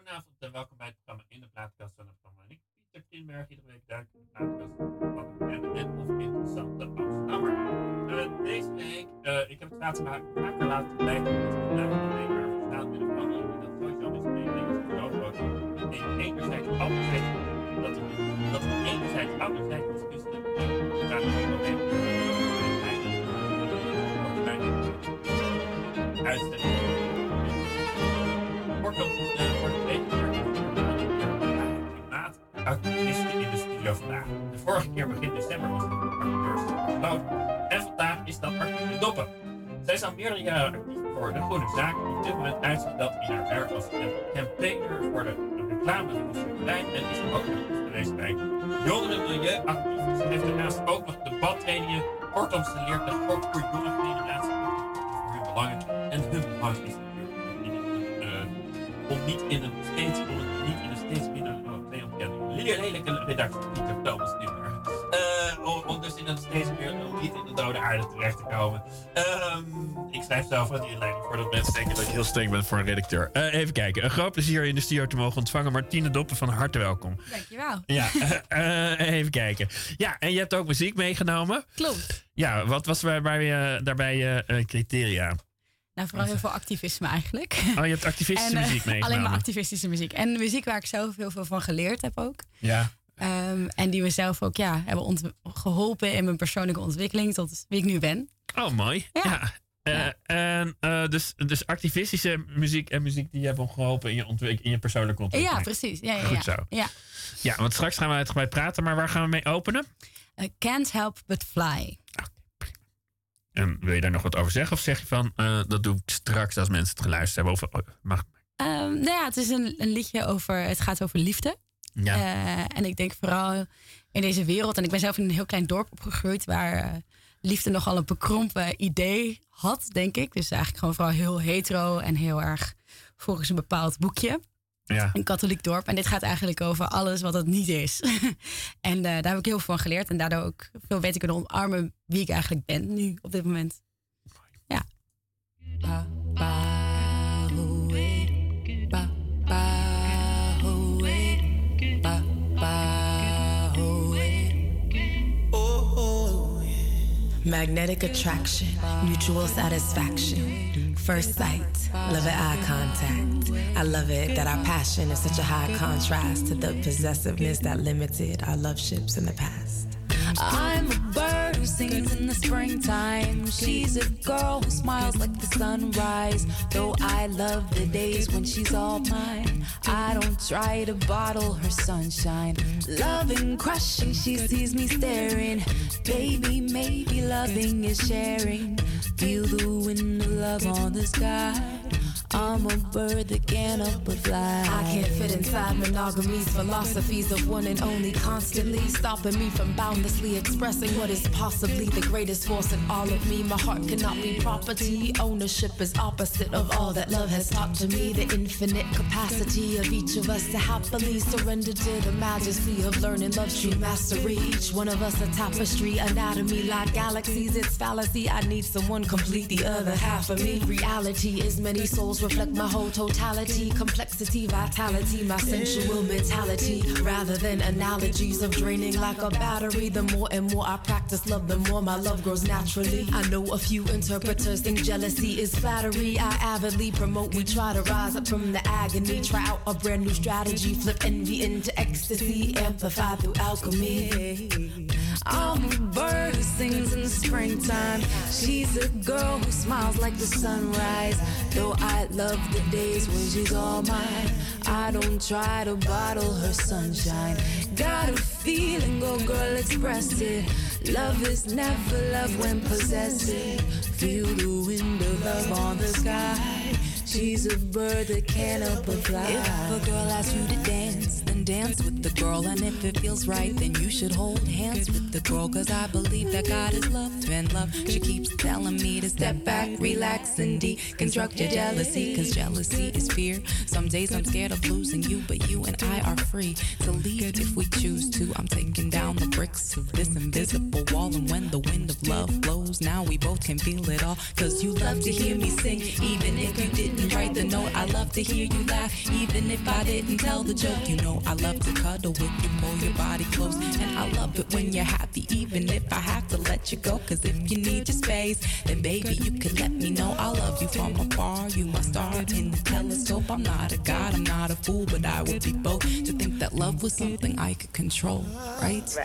Goedenavond en welkom bij het programma In de Plaatkast van het programma. Ik Pieter Tinberg, iedere week duik in de plaatkast van een bekende en of interessante Amsterdammer. Deze week, ik heb het vaker laten blijken dat het vandaag een week waar verstaan willen veranderen. En dat sowieso met z'n meningen is zo groot. Enerzijds, anderzijds, dat we enerzijds, anderzijds discussiëren. Daar is het probleem. Uitzending. Kortom, voor de tweede keer klimaatactivisten in de studio vandaag. De vorige keer begin december was de acteurs gesloten. En vandaag is dat Martine Doppen. Zij is al meerdere jaren actief voor de goede zaak. Op dit moment uitziet dat in haar werk als campaigner voor de reclame van Soeverijn en is ook nog geweest bij jongerenmilieuactivisten. Ze heeft daarnaast ook nog debattrainingen. Kortom, ze leert de gok voor jonge generatie voor hun belangen. En hun belang is om niet in een steeds minder lelijke redactie Pieter Thomas Timber. Om dus in een steeds meer niet in de dode aarde terecht te komen. Ik schrijf zelf een inleiding voor dat mensen denken dat je heel streng bent voor een redacteur. Even kijken. Een groot plezier in de studio te mogen ontvangen. Martine Doppen, van harte welkom. Dankjewel. Ja, even kijken. Ja, en je hebt ook muziek meegenomen. Klopt. Ja, wat was daarbij je criteria? Nou, vooral heel veel activisme eigenlijk. Oh, je hebt activistische muziek meegenomen. Alleen maar activistische muziek. En muziek waar ik zelf heel veel van geleerd heb ook. Ja. En die me zelf ook hebben geholpen in mijn persoonlijke ontwikkeling tot wie ik nu ben. Oh, mooi. Ja. Dus activistische muziek en muziek die je hebben geholpen in je persoonlijke ontwikkeling. Ja, precies. Ja. Goed zo. Ja, want straks gaan we uitgebreid praten, maar waar gaan we mee openen? Can't Help But Fly. En wil je daar nog wat over zeggen? Of zeg je van, dat doe ik straks als mensen het geluisterd hebben? Het is een liedje het gaat over liefde. Ja. En ik denk vooral in deze wereld. En ik ben zelf in een heel klein dorp opgegroeid waar liefde nogal een bekrompen idee had, denk ik. Dus eigenlijk gewoon vooral heel hetero en heel erg volgens een bepaald boekje. Ja. Een katholiek dorp. En dit gaat eigenlijk over alles wat het niet is. En daar heb ik heel veel van geleerd. En daardoor ook veel beter kunnen omarmen wie ik eigenlijk ben nu op dit moment. Ja. Magnetic attraction, mutual satisfaction, first sight, love at eye contact. I love it that our passion is such a high contrast to the possessiveness that limited our love ships in the past. I'm a bird who sings in the springtime. She's a girl who smiles like the sunrise. Though I love the days when she's all mine, I don't try to bottle her sunshine. Loving, crushing, she sees me staring. Baby, maybe loving is sharing. Feel the wind of love on the sky. I'm a bird that can't help but fly. I can't fit inside monogamy's philosophies of one and only, constantly stopping me from boundlessly expressing what is possibly the greatest force in all of me. My heart cannot be property. Ownership is opposite of all that love has taught to me. The infinite capacity of each of us to happily surrender to the majesty of learning love's true mastery. Each one of us a tapestry, anatomy like galaxies. It's fallacy. I need someone complete the other half of me. Reality is many souls reflect my whole totality, complexity, vitality, my sensual mentality, rather than analogies of draining like a battery. The more and more I practice love, the more my love grows naturally. I know a few interpreters think jealousy is flattery. I avidly promote, we try to rise up from the agony, try out a brand new strategy, flip envy into ecstasy, amplify through alchemy. I'm a bird who sings in the springtime. She's a girl who smiles like the sunrise. Though I love the days when she's all mine, I don't try to bottle her sunshine. Got a feeling, go girl, express it. Love is never love when possessive. Feel the wind of love on the sky. She's a bird that can't help but fly. If a girl asks you to dance, then dance with the girl. And if it feels right, then you should hold hands with the girl. Cause I believe that God is love, and love, she keeps telling me to step back, relax, and deconstruct your jealousy. Cause jealousy is fear. Some days I'm scared of losing you, but you and I are free to leave if we choose to. I'm taking down the bricks of this invisible wall. And when the wind of love blows, now we both can feel it all. Cause you love to hear me sing, even if you didn't write the note. I love to hear you laugh, even if I didn't tell the joke. You know I love to cuddle with you, pull your body close. And I love it when you're happy, even if I have to let you go. Cause if you need your space, then baby, you can let me know. I love you from afar, you my star in the telescope. I'm not a god, I'm not a fool, but I would be both. To think that love was something I could control, right?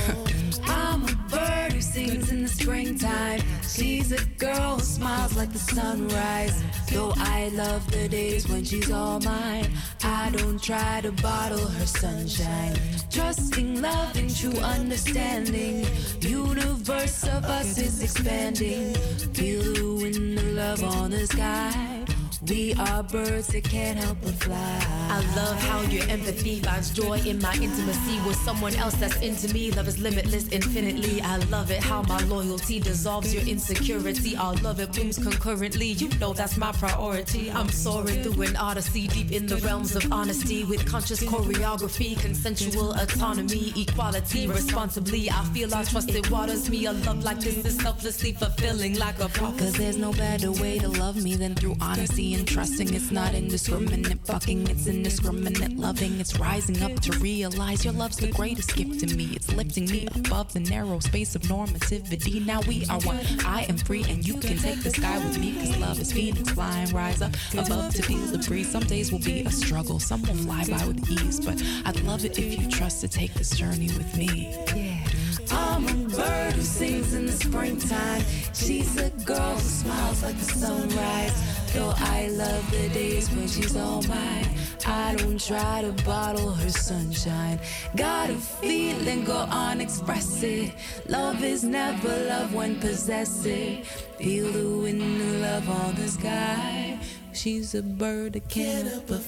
I'm a bird who sings in the springtime. She's a girl who smiles like the sunrise. Though I love the days when she's all mine, I don't try to bottle her sunshine. Trusting love and true understanding. Universe of us is expanding. Feel the wind of love on the sky. We are birds that can't help but fly. I love how your empathy finds joy in my intimacy with someone else that's into me. Love is limitless infinitely. I love it how my loyalty dissolves your insecurity. Our love, it blooms concurrently. You know that's my priority. I'm soaring through an odyssey deep in the realms of honesty, with conscious choreography, consensual autonomy, equality, responsibly. I feel our trusted waters. Me, a love like this is selflessly fulfilling like a prophecy. Cause there's no better way to love me than through honesty and trusting. It's not indiscriminate fucking, it's indiscriminate loving. It's rising up to realize your love's the greatest gift to me. It's lifting me above the narrow space of normativity. Now we are one, I am free, and you can take the sky with me. Cause love is phoenix flying, rise up above to feel the breeze. Some days will be a struggle, some will fly by with ease, but I'd love it if you trust to take this journey with me. Yeah. I'm a bird who sings in the springtime. She's a girl who smiles like the sunrise. Though I love the days when she's all mine, I don't try to bottle her sunshine. Got a feeling, go on, express it. Love is never love when possessive. Feel the wind of love on the sky. She's a bird that can't help but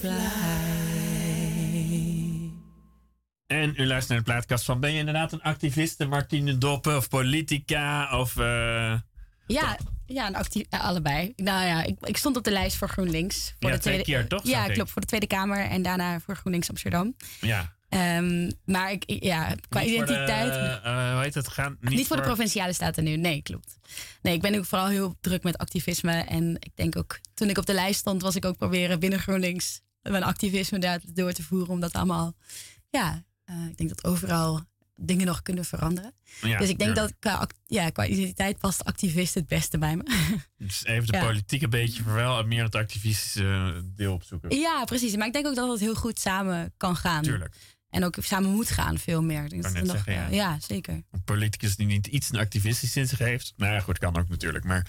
fly. En u luistert naar de plaatkast van... Ben je inderdaad een activiste, Martine Doppen, of politica? Of, allebei. Nou ja, ik stond op de lijst voor GroenLinks. Voor ja, de tweede keer, toch? Ja, klopt. Voor de Tweede Kamer en daarna voor GroenLinks Amsterdam. Ja. Maar qua niet identiteit... hoe heet het? Niet voor de Provinciale Staten nu, nee, klopt. Nee, ik ben ook vooral heel druk met activisme. En ik denk ook, toen ik op de lijst stond... was ik ook proberen binnen GroenLinks... mijn activisme daar door te voeren. Omdat allemaal... ik denk dat overal dingen nog kunnen veranderen. Ja, dus ik denk dat qua identiteit past activist het beste bij me. Dus even de politiek een beetje, maar wel meer het activistische deel opzoeken. Ja, precies. Maar ik denk ook dat het heel goed samen kan gaan. Tuurlijk. En ook samen moet gaan, veel meer. Dus ja, zeker. Een politicus die niet iets activistisch in zich heeft. Nou ja, goed, kan ook natuurlijk. Maar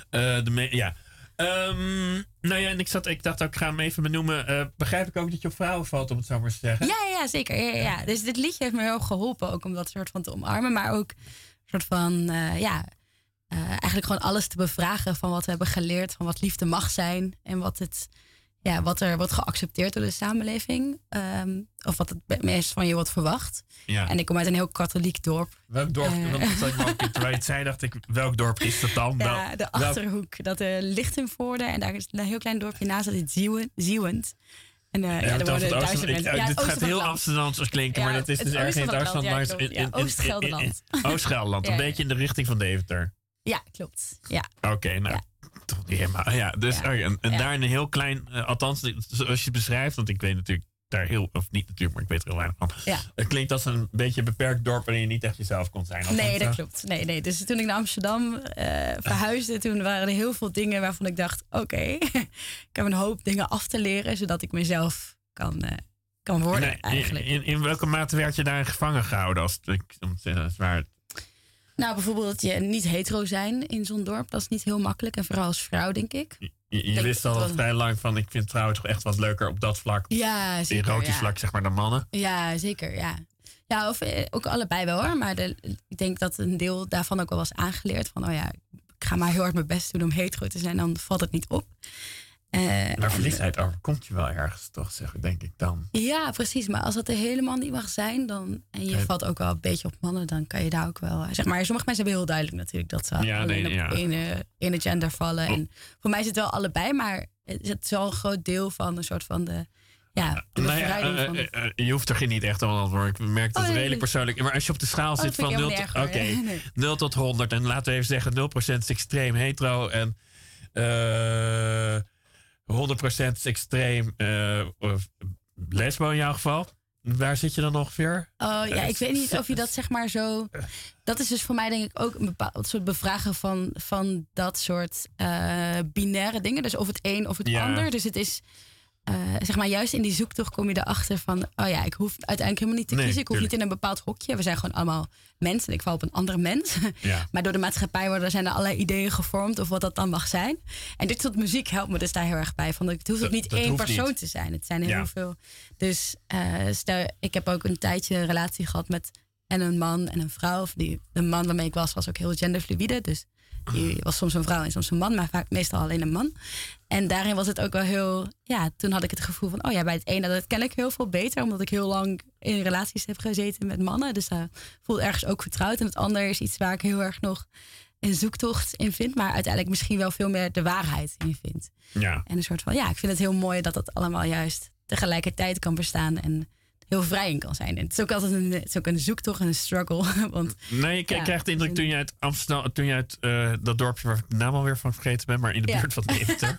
nou ja, en ik dacht ook, ik ga hem even benoemen. Begrijp ik ook dat je op vrouwen valt, om het zo maar te zeggen? Ja, zeker. Ja. Dus dit liedje heeft me heel geholpen, ook om dat soort van te omarmen. Maar ook soort van, eigenlijk gewoon alles te bevragen van wat we hebben geleerd. Van wat liefde mag zijn en wat er wordt geaccepteerd door de samenleving. Of wat het meest van je wordt verwacht. Ja. En ik kom uit een heel katholiek dorp. Welk dorp? Terwijl je het zei, dacht ik, welk dorp is dat dan? Ja, de Achterhoek. Dat ligt in Voorde. En daar is een heel klein dorpje naast, dat heet Zieuwent. En daar wonen 1000 mensen. Dit gaat heel Amsterdamse klinken, maar dat is dus ergens in het Oost-Gelderland. Oost-Gelderland. Oost-Gelderland, een beetje in de richting van Deventer. Ja, klopt. Ja. Oké, nou... Ja. Toch niet helemaal. Ja, dus en daar een heel klein, althans, zoals je het beschrijft, want ik weet natuurlijk daar heel, of niet natuurlijk, maar ik weet er heel weinig van. Ja. Het klinkt als een beetje een beperkt dorp waarin je niet echt jezelf kon zijn. Nee, dat klopt. Nee. Dus toen ik naar Amsterdam verhuisde, toen waren er heel veel dingen waarvan ik dacht, oké, ik heb een hoop dingen af te leren, zodat ik mezelf kan worden eigenlijk. In welke mate werd je daar gevangen gehouden? Nou, bijvoorbeeld je niet hetero zijn in zo'n dorp. Dat is niet heel makkelijk. En vooral als vrouw, denk ik. Je wist al vrij lang van... ik vind trouwen toch echt wat leuker op dat vlak. Ja, zeker. Erotisch vlak, zeg maar, dan mannen. Ja, zeker, ja. Ja, of ook allebei wel, hoor. Maar ik denk dat een deel daarvan ook wel was aangeleerd. Van, ik ga maar heel hard mijn best doen om hetero te zijn. Dan valt het niet op. Maar verliefdheid overkomt je wel ergens, toch, denk ik dan. Ja, precies. Maar als dat er helemaal niet mag zijn, dan en je valt ook wel een beetje op mannen, dan kan je daar ook wel... Zeg maar, sommige mensen hebben heel duidelijk natuurlijk dat ze in de gender vallen. En voor mij is het wel allebei, maar het is wel een groot deel van een soort van de bevrijding van... Je hoeft er niet echt aan antwoorden. Ik merk dat het redelijk persoonlijk... Maar als je op de de zit van 0 tot 100... en laten we even zeggen 0% is extreem hetero en... 100% is extreem lesbo in jouw geval. Waar zit je dan ongeveer? Oh ja, ik weet niet of je dat zeg maar zo... Dat is dus voor mij denk ik ook een bepaald soort bevragen van dat soort binaire dingen. Dus of het een of het ander. Dus het is... zeg maar, juist in die zoektocht kom je erachter van... oh ja, ik hoef uiteindelijk helemaal niet te kiezen. Ik hoef niet in een bepaald hokje. We zijn gewoon allemaal mensen. Ik val op een andere mens. Ja. Maar door de maatschappij zijn er allerlei ideeën gevormd... of wat dat dan mag zijn. En dit soort muziek helpt me dus daar heel erg bij. Van, het hoeft ook niet één persoon te zijn. Het zijn heel veel. Dus stel, ik heb ook een tijdje een relatie gehad met... en een man en een vrouw. De man waarmee ik was ook heel genderfluïde. Dus die was soms een vrouw en soms een man, maar meestal alleen een man. En daarin was het ook wel heel... Ja, toen had ik het gevoel van... oh ja, bij het ene, dat ken ik heel veel beter... omdat ik heel lang in relaties heb gezeten met mannen. Dus daar voel ik ergens ook vertrouwd. En het andere is iets waar ik heel erg nog een zoektocht in vind... maar uiteindelijk misschien wel veel meer de waarheid in vind. Ja. En een soort van... Ja, ik vind het heel mooi dat dat allemaal juist tegelijkertijd kan bestaan... en heel vrij in kan zijn. En het is ook altijd een zoektocht en een struggle. Want, nee, ik krijg de indruk toen je uit Amsterdam... toen je uit dat dorpje waar ik de naam alweer van vergeten ben... maar in de buurt van Deventer.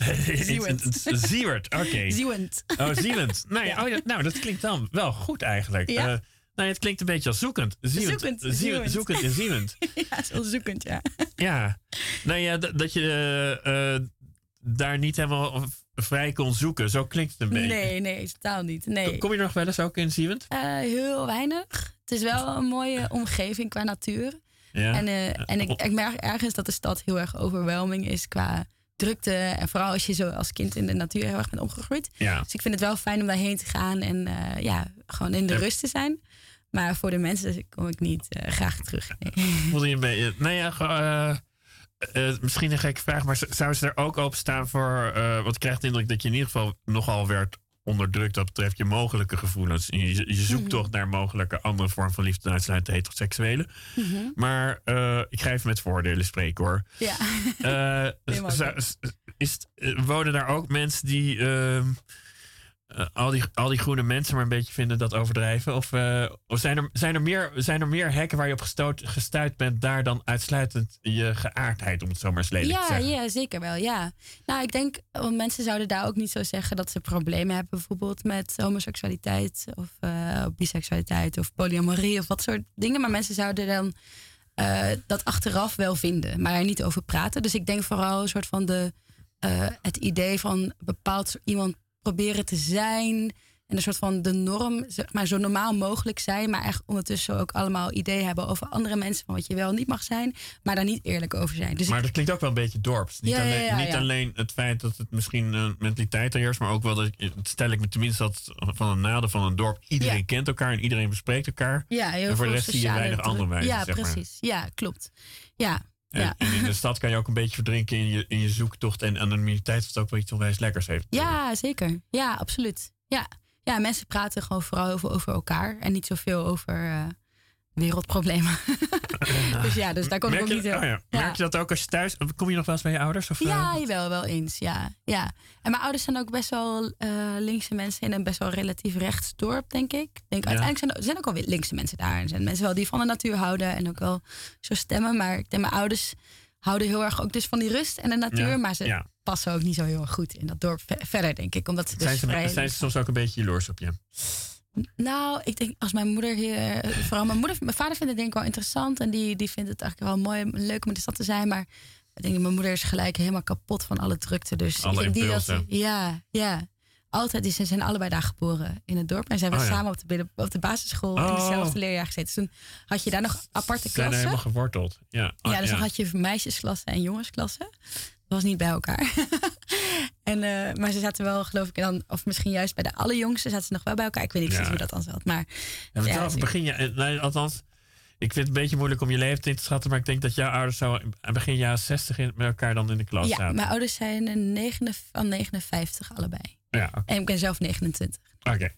Ziewert, oké. Ziewend. Oh, Ziewend. Nou, dat klinkt dan wel goed eigenlijk. Ja? Het klinkt een beetje als zoekend. Zoekend en ziewend. Ja, zo zoekend, ja. Ja. Dat je daar niet helemaal... vrij kon zoeken. Zo klinkt het een beetje. Nee, totaal niet. Nee. Kom je nog wel eens ook in Ziewend? Heel weinig. Het is wel een mooie omgeving qua natuur. Ja. En ik merk ergens dat de stad heel erg overwhelming is qua drukte. En vooral als je zo als kind in de natuur heel erg bent opgegroeid. Ja. Dus ik vind het wel fijn om daarheen te gaan en gewoon in de rust te zijn. Maar voor de mensen kom ik niet graag terug. Nee. Voel je een beetje... misschien een gekke vraag, maar zou ze er ook openstaan voor... want ik krijg de indruk dat je in ieder geval nogal werd onderdrukt... wat betreft je mogelijke gevoelens. Je zoektocht naar mogelijke andere vorm van liefde... uitsluitend de heteroseksuele. Mm-hmm. Maar ik ga even met voordelen spreken, hoor. Ja. Wonen daar ook mensen die... al die groene mensen maar een beetje vinden dat overdrijven? Of zijn er meer hekken waar je op gestuurd bent... daar dan uitsluitend je geaardheid, om het zo maar eens lelijk te zeggen? Ja, zeker wel, ja. Nou, ik denk, mensen zouden daar ook niet zo zeggen... dat ze problemen hebben bijvoorbeeld met homoseksualiteit... of biseksualiteit of polyamorie of wat soort dingen. Maar mensen zouden dan dat achteraf wel vinden... maar er niet over praten. Dus ik denk vooral een soort van het idee van bepaald iemand... proberen te zijn en een soort van de norm, zeg maar, zo normaal mogelijk zijn, maar echt ondertussen ook allemaal ideeën hebben over andere mensen van wat je wel niet mag zijn, maar daar niet eerlijk over zijn. Dus maar dat klinkt ook wel een beetje dorps. Niet alleen het feit dat het misschien een mentaliteit er heerst, maar ook wel dat stel ik me tenminste dat van een nadeel van een dorp. Iedereen kent elkaar en iedereen bespreekt elkaar. Ja, heel en voor de rest zie je weinig andere wijzen. Ja, precies. Ja, klopt. Ja. En in de stad kan je ook een beetje verdrinken in je zoektocht. En anonimiteit is ook wel iets onwijs lekkers heeft. Ja, zeker. Ja, absoluut. Ja, mensen praten gewoon vooral over elkaar. En niet zoveel over wereldproblemen. dus daar kom ik ook niet heel... Merk je dat ook als je thuis... Kom je nog wel eens bij je ouders? Of, ja, wel eens. Ja. En mijn ouders zijn ook best wel linkse mensen... in een best wel relatief rechts dorp, denk ik. Uiteindelijk zijn ook wel linkse mensen daar. Er zijn mensen wel die van de natuur houden... en ook wel zo stemmen. Maar ik denk, mijn ouders houden heel erg ook dus van die rust en de natuur... maar ze passen ook niet zo heel erg goed in dat dorp verder, denk ik. Omdat ze dus zijn ze soms ook een beetje jaloers op je? Nou, ik denk als mijn moeder hier... Vooral mijn vader vindt het denk ik wel interessant... en die vindt het eigenlijk wel mooi en leuk om in de stad te zijn... maar ik denk mijn moeder is gelijk helemaal kapot van alle drukte. Dus alle ik denk ja. Altijd, ze zijn allebei daar geboren in het dorp. En ze hebben samen op de basisschool in hetzelfde leerjaar gezeten. Dus toen had je daar nog aparte klassen. Zijn helemaal geworteld. Ja, dus dan had je meisjesklassen en jongensklassen. Dat was niet bij elkaar. Maar ze zaten wel, geloof ik, dan, of misschien juist bij de allerjongste zaten ze nog wel bij elkaar. Ik weet niet precies hoe dat dan zat. Maar althans, ik vind het een beetje moeilijk om je leeftijd in te schatten, maar ik denk dat jouw ouders zo begin jaren 60 met elkaar dan in de klas zaten. Ja, mijn ouders zijn van 59 allebei. Ja, okay. En ik ben zelf 29. Oké,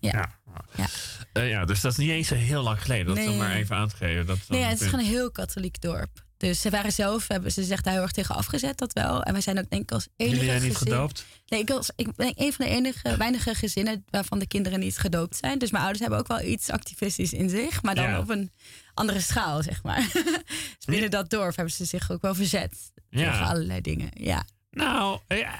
dus dat is niet eens heel lang geleden. Dat is maar even aan te geven. Het is gewoon een heel katholiek dorp. Dus ze waren zelf, hebben ze zich daar heel erg tegen afgezet, dat wel. En wij zijn ook denk ik als enige Jullie zijn niet gedoopt? Nee, ik ben een van de weinige gezinnen waarvan de kinderen niet gedoopt zijn. Dus mijn ouders hebben ook wel iets activistisch in zich. Maar dan op een andere schaal, zeg maar. Dus binnen dat dorp hebben ze zich ook wel verzet tegen allerlei dingen. Ja. Nou,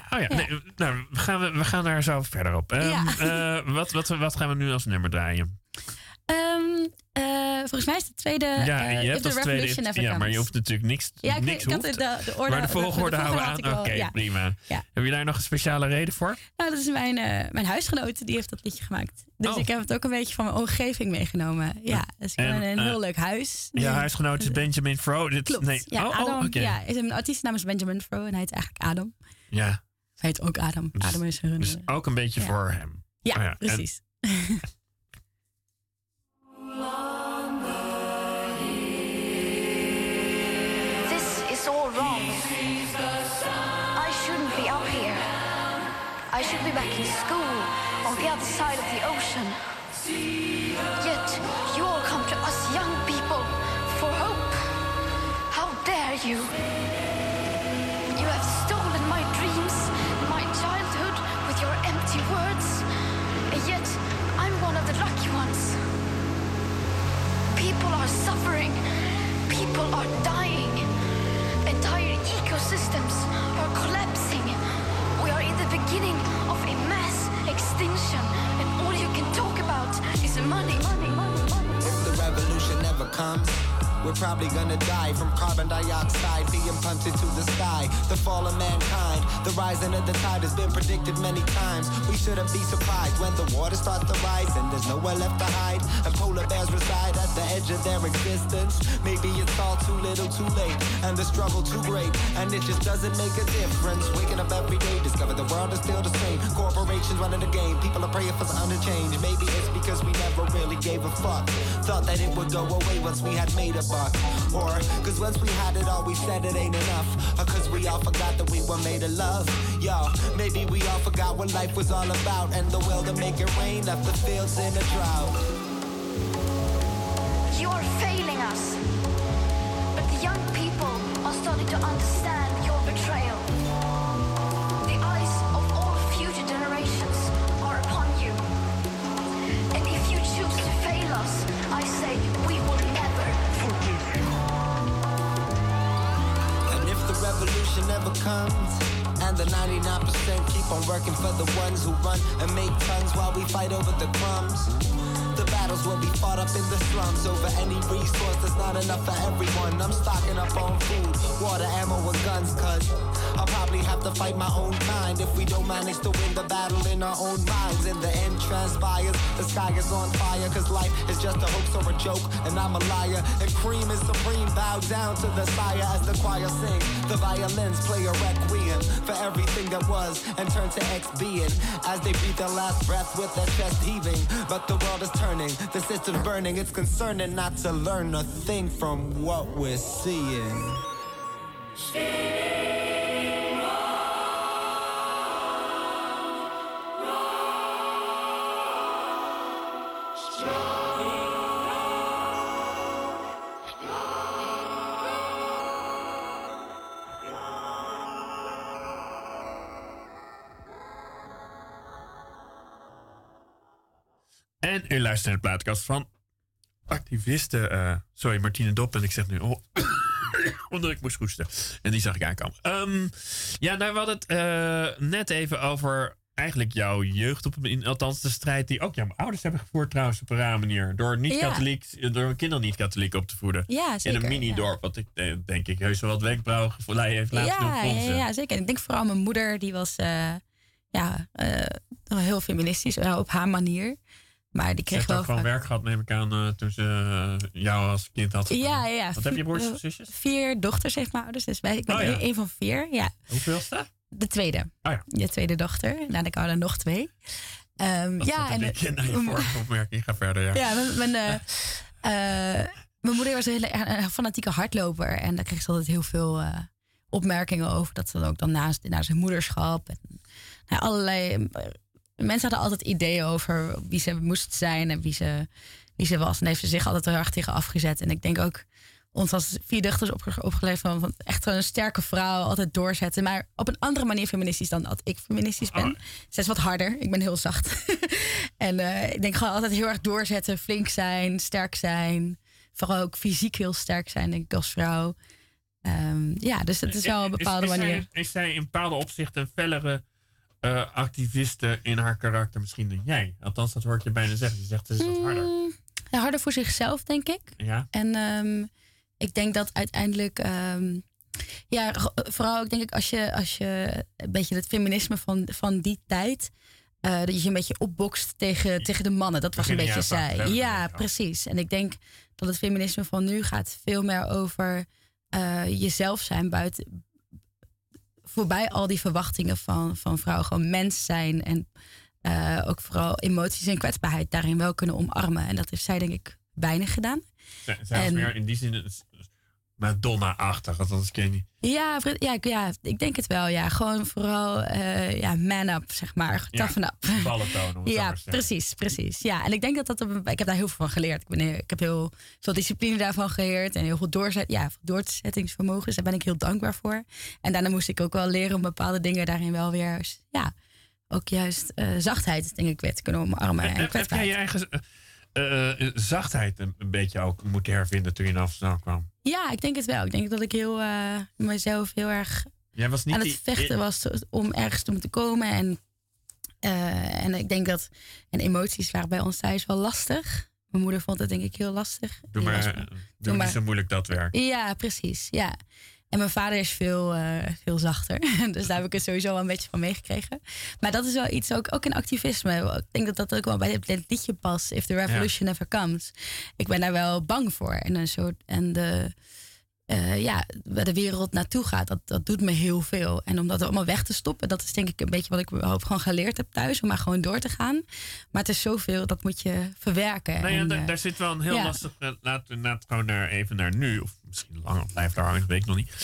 we gaan daar zo verder op. Wat gaan we nu als nummer draaien? Volgens mij is de tweede. Ja, je hebt als tweede. Ja, maar je hoeft natuurlijk niks. Ja, niks ik had de orde. Maar de volgorde houden we aan. Oké, prima. Ja. Heb je daar nog een speciale reden voor? Nou, dat is mijn huisgenoot. Die heeft dat liedje gemaakt. Dus ik heb het ook een beetje van mijn omgeving meegenomen. Ja, dus ik heb een heel leuk huis. Je huisgenoot is Benjamin Fro. Klopt. Nee. Ja, Adam. Ja, een artiestennaam is Benjamin Fro en hij heet eigenlijk Adam. Ja. Hij heet ook Adam. Dus, Adam is hun. Dus ook een beetje voor hem. Ja, precies. It's all wrong. I shouldn't be up here. I should be back in school on the other side of the ocean. Yet you all come to us young people for hope. How dare you? You have stolen my dreams, my childhood with your empty words. And yet I'm one of the lucky ones. People are suffering. People are dying. Entire ecosystems are collapsing. We are in the beginning of a mass extinction, and all you can talk about is money. If the revolution never comes, we're probably gonna die from carbon dioxide being pumped into the sky. The fall of mankind, the rising of the tide has been predicted many times. We shouldn't be surprised when the water starts to rise and there's nowhere left to hide. And polar bears reside at the edge of their existence. Maybe it's all too little too late and the struggle too great. And it just doesn't make a difference. Waking up every day, discover the world is still the same. Corporations running the game, people are praying for something to change. Maybe it's because we never really gave a fuck. Thought that it would go away once we had made a buck. Or cause once we had it all we said it ain't enough. Or cause we all forgot that we were made of love. Yo, maybe we all forgot what life was all about. And the will to make it rain left the fields in a drought. You are failing us. But the young people are starting to understand your betrayal. The eyes of all future generations are upon you. And if you choose to fail us, I say we will never forgive you. And if the revolution never comes, and the 99% keep on working for the ones who run and make tons while we fight over the crumbs. The battles will be fought up in the slums over any resource that's not enough for everyone. I'm stocking up on food, water, ammo, and guns, cause I'll probably have to fight my own kind if we don't manage to win the battle in our own minds. In the end transpires, the sky is on fire, cause life is just a hoax or a joke, and I'm a liar. And cream is supreme, bow down to the sire as the choir sings. The violins play a requiem for everything that was and turn to ex-being as they breathe their last breath with their chest heaving. But the world is turning, the system's burning. It's concerning not to learn a thing from what we're seeing. En u luistert naar de plaatkast van activisten. Sorry, Martine Dop. En ik zeg nu... omdat ik moest hoesten. En die zag ik aankomen. Ja, nou, we hadden het net even over eigenlijk jouw jeugd. Althans, de strijd die ook jouw ouders hebben gevoerd trouwens op een rare manier. Door door kinderen niet-katholiek op te voeden. Ja, zeker. In een mini-dorp. Wat ik denk ik heus wel wat wenkbrauwen heeft laten doen. Ja, zeker. Ik denk vooral mijn moeder. Die was heel feministisch. Op haar manier. Maar die kreeg wel gewoon werk gehad, neem ik aan, toen ze jou als kind had. Ja. Wat heb je broers of zusjes? 4 dochters heeft mijn ouders. Dus ik ben één van 4. Ja. Hoeveel is dat? De tweede. Oh ja. De tweede dochter. Nou, ik hou er nog 2. En je vorige opmerking. Ga verder, ja. Mijn moeder was een hele fanatieke hardloper. En daar kreeg ze altijd heel veel opmerkingen over. Dat ze dan ook dan naast zijn moederschap. En allerlei... Mensen hadden altijd ideeën over wie ze moest zijn en wie ze was. En heeft ze zich altijd heel erg tegen afgezet. En ik denk ook ons als 4 dochters opgeleid van echt een sterke vrouw, altijd doorzetten. Maar op een andere manier feministisch dan dat ik feministisch ben. Oh. Zij is wat harder, ik ben heel zacht. En ik denk gewoon altijd heel erg doorzetten, flink zijn, sterk zijn. Vooral ook fysiek heel sterk zijn, denk ik, als vrouw. Dus het is wel een bepaalde manier. Is zij in bepaalde opzichten een fellere activiste in haar karakter misschien dan jij? Althans, dat hoort je bijna zeggen. Je zegt het is wat harder. Harder voor zichzelf, denk ik. Ja. En ik denk dat uiteindelijk... vooral denk ik als je een beetje het feminisme van die tijd... dat je een beetje opbokst tegen de mannen. Dat was een beetje zij. Ja, precies. En ik denk dat het feminisme van nu gaat veel meer over jezelf zijn voorbij al die verwachtingen van vrouwen. Gewoon mens zijn en ook vooral emoties en kwetsbaarheid daarin wel kunnen omarmen. En dat heeft zij denk ik weinig gedaan. Zij was meer in die zin Madonna-achtig, althans ken je niet. Ja, ik denk het wel. Ja, gewoon vooral man up, zeg maar. Toughen up. Ballen tonen. Ja, precies. Ja, en ik denk dat ik heb daar heel veel van geleerd. Ik heb heel veel discipline daarvan geleerd en heel veel doorzettingsvermogen. Dus daar ben ik heel dankbaar voor. En daarna moest ik ook wel leren om bepaalde dingen daarin wel weer, ook juist zachtheid, denk ik, weer te kunnen omarmen. En heb jij je eigen zachtheid een beetje ook moeten hervinden toen je naar Amsterdam kwam? Ja, ik denk het wel. Ik denk dat ik mezelf heel erg aan het vechten was om ergens te moeten komen. En ik denk dat emoties waren bij ons thuis wel lastig. Mijn moeder vond het denk ik heel lastig. Doe maar niet zo moeilijk dat werk. Ja, precies. Ja. En mijn vader is veel zachter. Dus daar heb ik het sowieso wel een beetje van meegekregen. Maar dat is wel iets, ook in activisme. Ik denk dat dat ook wel bij het liedje past. If the revolution never comes. Ik ben daar wel bang voor. Waar de wereld naartoe gaat, dat doet me heel veel. En om dat allemaal weg te stoppen, dat is denk ik een beetje wat ik hoop gewoon geleerd heb thuis. Om maar gewoon door te gaan. Maar het is zoveel, dat moet je verwerken. Nou ja, daar zit wel een heel lastig... Laten we gewoon even naar nu. Of misschien langer, blijft daar hangen, dat weet ik nog niet.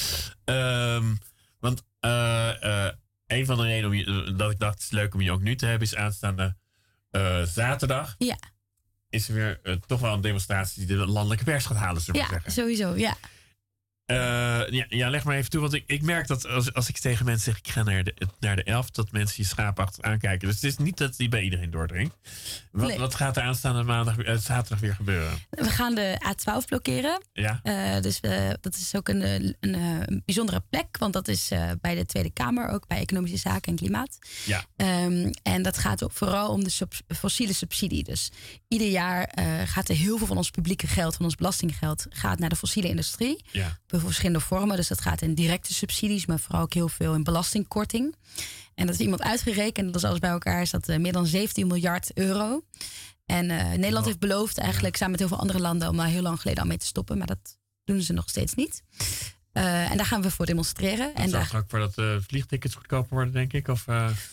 Want een van de redenen dat ik dacht, het is leuk om je ook nu te hebben, is aanstaande zaterdag. Ja. Is er weer toch wel een demonstratie die de landelijke pers gaat halen, zullen we zeggen. Ja, sowieso, ja. Leg maar even toe, want ik merk dat als ik tegen mensen zeg, ik ga naar de 11, dat mensen je schaapachtig aankijken. Dus het is niet dat die bij iedereen doordringt. Wat gaat er aanstaande zaterdag weer gebeuren? We gaan de A12 blokkeren. Ja. Dat is ook een bijzondere plek, want dat is bij de Tweede Kamer, ook bij Economische Zaken en Klimaat. Ja. En dat gaat ook vooral om de fossiele subsidie. Dus ieder jaar gaat er heel veel van ons publieke geld, van ons belastinggeld, gaat naar de fossiele industrie. Ja. Voor verschillende vormen. Dus dat gaat in directe subsidies, maar vooral ook heel veel in belastingkorting. En dat is iemand uitgerekend, dat is alles bij elkaar, is dat meer dan 17 miljard euro. En Nederland heeft beloofd eigenlijk samen met heel veel andere landen om daar heel lang geleden al mee te stoppen. Maar dat doen ze nog steeds niet. En daar gaan we voor demonstreren. Dat zorgt ook voor dat vliegtickets goedkoper worden, denk ik? Of,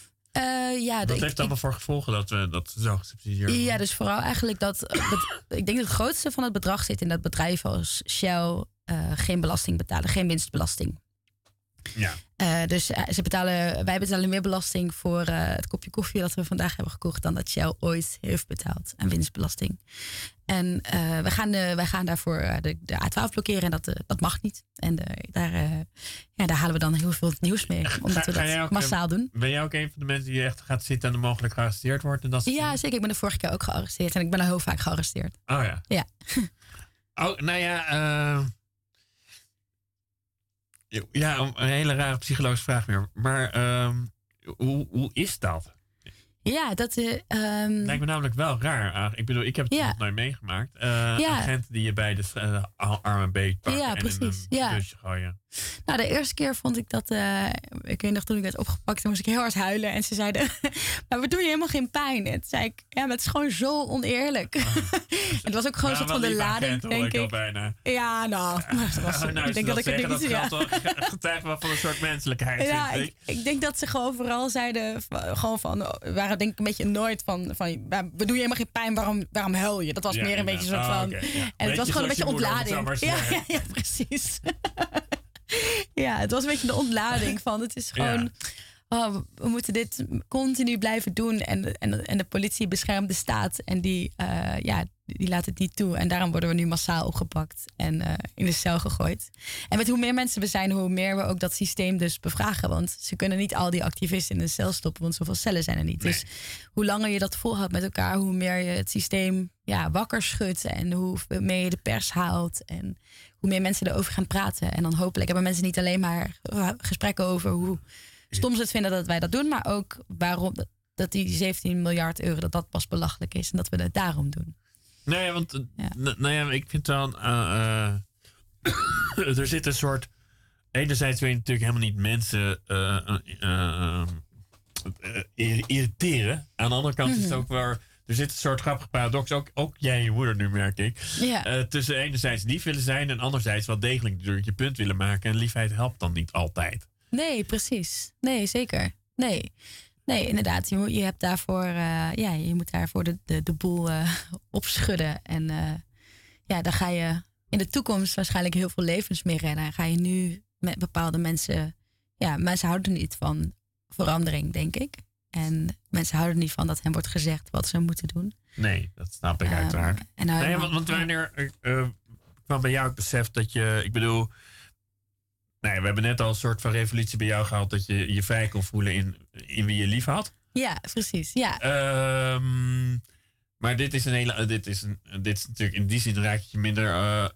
wat heeft allemaal voor gevolgen dat zo gesubsidieerd wordt? Ja, dus vooral eigenlijk ik denk dat het grootste van het bedrag zit in dat bedrijven als Shell geen belasting betalen, geen winstbelasting. Ja. Dus wij betalen meer belasting voor het kopje koffie dat we vandaag hebben gekocht dan dat Shell ooit heeft betaald aan winstbelasting. En wij gaan daarvoor de A12 blokkeren en dat mag niet. En daar halen we dan heel veel nieuws mee, omdat we dat massaal doen. Ben jij ook een van de mensen die echt gaat zitten en mogelijk gearresteerd wordt? En dat ja, zeker. Ik ben de vorige keer ook gearresteerd en ik ben al heel vaak gearresteerd. Oh ja. Ja. Oh, nou ja... een hele rare psychologische vraag meer. Maar hoe is dat? Ja, dat... lijkt me namelijk wel raar. Ik bedoel, ik heb het nog nooit meegemaakt. Agenten die je bij de arm en been pakken en in een busje gooien. Nou, de eerste keer vond ik dat... ik weet nog, toen ik werd opgepakt, toen moest ik heel hard huilen. En ze zeiden, maar we doen je helemaal geen pijn. En toen zei ik, maar het is gewoon zo oneerlijk. Het was ook gewoon een soort van de lading, denk ik. Bijna. Ja, nou... ik denk dat ik het niet... Dat getuigt wel van een soort menselijkheid, ja, vind ik. Ik denk dat ze gewoon vooral zeiden... waren denk ik een beetje nooit van we doen je helemaal geen pijn, waarom huil je? Dat was meer een beetje een soort van... En het was gewoon een beetje ontlading. Ja, precies. Ja, het was een beetje de ontlading van. Het is gewoon we moeten dit continu blijven doen. En de politie beschermt de staat. En die laat het niet toe. En daarom worden we nu massaal opgepakt en in de cel gegooid. En met hoe meer mensen we zijn, hoe meer we ook dat systeem dus bevragen. Want ze kunnen niet al die activisten in een cel stoppen, want zoveel cellen zijn er niet. Nee. Dus hoe langer je dat volhoudt met elkaar, hoe meer je het systeem wakker schudt. En hoe meer je de pers haalt. En hoe meer mensen erover gaan praten. En dan hopelijk hebben mensen niet alleen maar gesprekken over hoe stom ze het vinden dat wij dat doen, maar ook waarom dat die 17 miljard euro dat pas belachelijk is en dat we het daarom doen. Nee, want ik vind dan er zit een soort. Enerzijds wil je natuurlijk helemaal niet mensen irriteren. Aan de andere kant is het ook waar. Er zit een soort grappige paradox, ook jij en je moeder nu, merk ik. Ja. Tussen enerzijds lief willen zijn en anderzijds wel degelijk natuurlijk je punt willen maken. En liefheid helpt dan niet altijd. Nee, precies. Nee, zeker. Nee, inderdaad. Je hebt daarvoor, je moet daarvoor de boel opschudden. En dan ga je in de toekomst waarschijnlijk heel veel levens mee redden. En ga je nu met bepaalde mensen. Ja, mensen houden niet van verandering, denk ik. En mensen houden niet van dat hen wordt gezegd wat ze moeten doen. Nee, dat snap ik uiteraard. Want wanneer kwam bij jou het besef dat je, ik bedoel, we hebben net al een soort van revolutie bij jou gehad dat je je vrij kon voelen in wie je lief had. Ja, precies. Ja. Maar dit is natuurlijk in die zin raak je minder.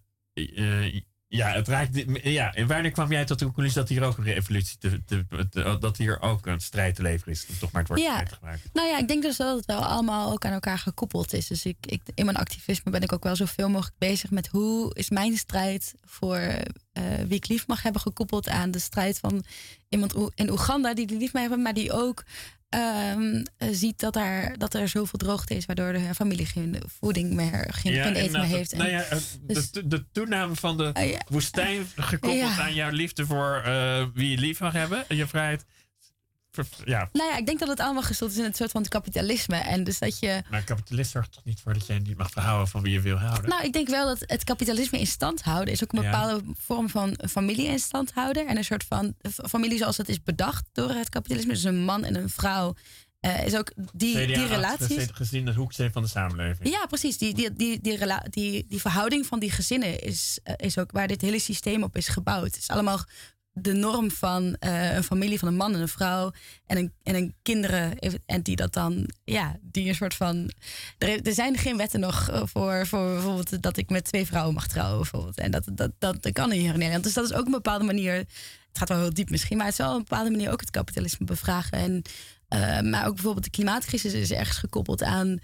En wanneer kwam jij tot de conclusie dat hier ook een revolutie, dat hier ook een strijd te leveren is? Toch maar het wordt gemaakt. Nou ja, ik denk dus dat het wel allemaal ook aan elkaar gekoppeld is. Dus in mijn activisme ben ik ook wel zoveel mogelijk bezig met hoe is mijn strijd voor wie ik lief mag hebben gekoppeld aan de strijd van iemand in Oeganda die lief mag hebben, maar die ook ziet dat er zoveel droogte is, waardoor de familie geen voeding meer, geen eten meer heeft. De toename van de woestijn gekoppeld aan jouw liefde voor wie je lief mag hebben, je vrijheid. Ja. Nou ja, ik denk dat het allemaal gestoeld is in het soort van kapitalisme. En dus dat je. Maar kapitalist zorgt toch niet voor dat jij niet mag verhouden van wie je wil houden? Nou, ik denk wel dat het kapitalisme in stand houden is ook een bepaalde vorm van familie in stand houden. En een soort van familie zoals het is bedacht door het kapitalisme. Dus een man en een vrouw. Is ook die relaties. Gezien het hoeksteen van de samenleving. Ja, precies. Die verhouding van die gezinnen is ook waar dit hele systeem op is gebouwd. Het is allemaal de norm van een familie van een man en een vrouw en een kinderen. En die dat dan, die een soort van. Er zijn geen wetten nog voor bijvoorbeeld dat ik met 2 vrouwen mag trouwen, bijvoorbeeld. En dat kan hier in Nederland. Dus dat is ook een bepaalde manier. Het gaat wel heel diep misschien, maar het is wel een bepaalde manier ook het kapitalisme bevragen. En maar ook bijvoorbeeld de klimaatcrisis is ergens gekoppeld aan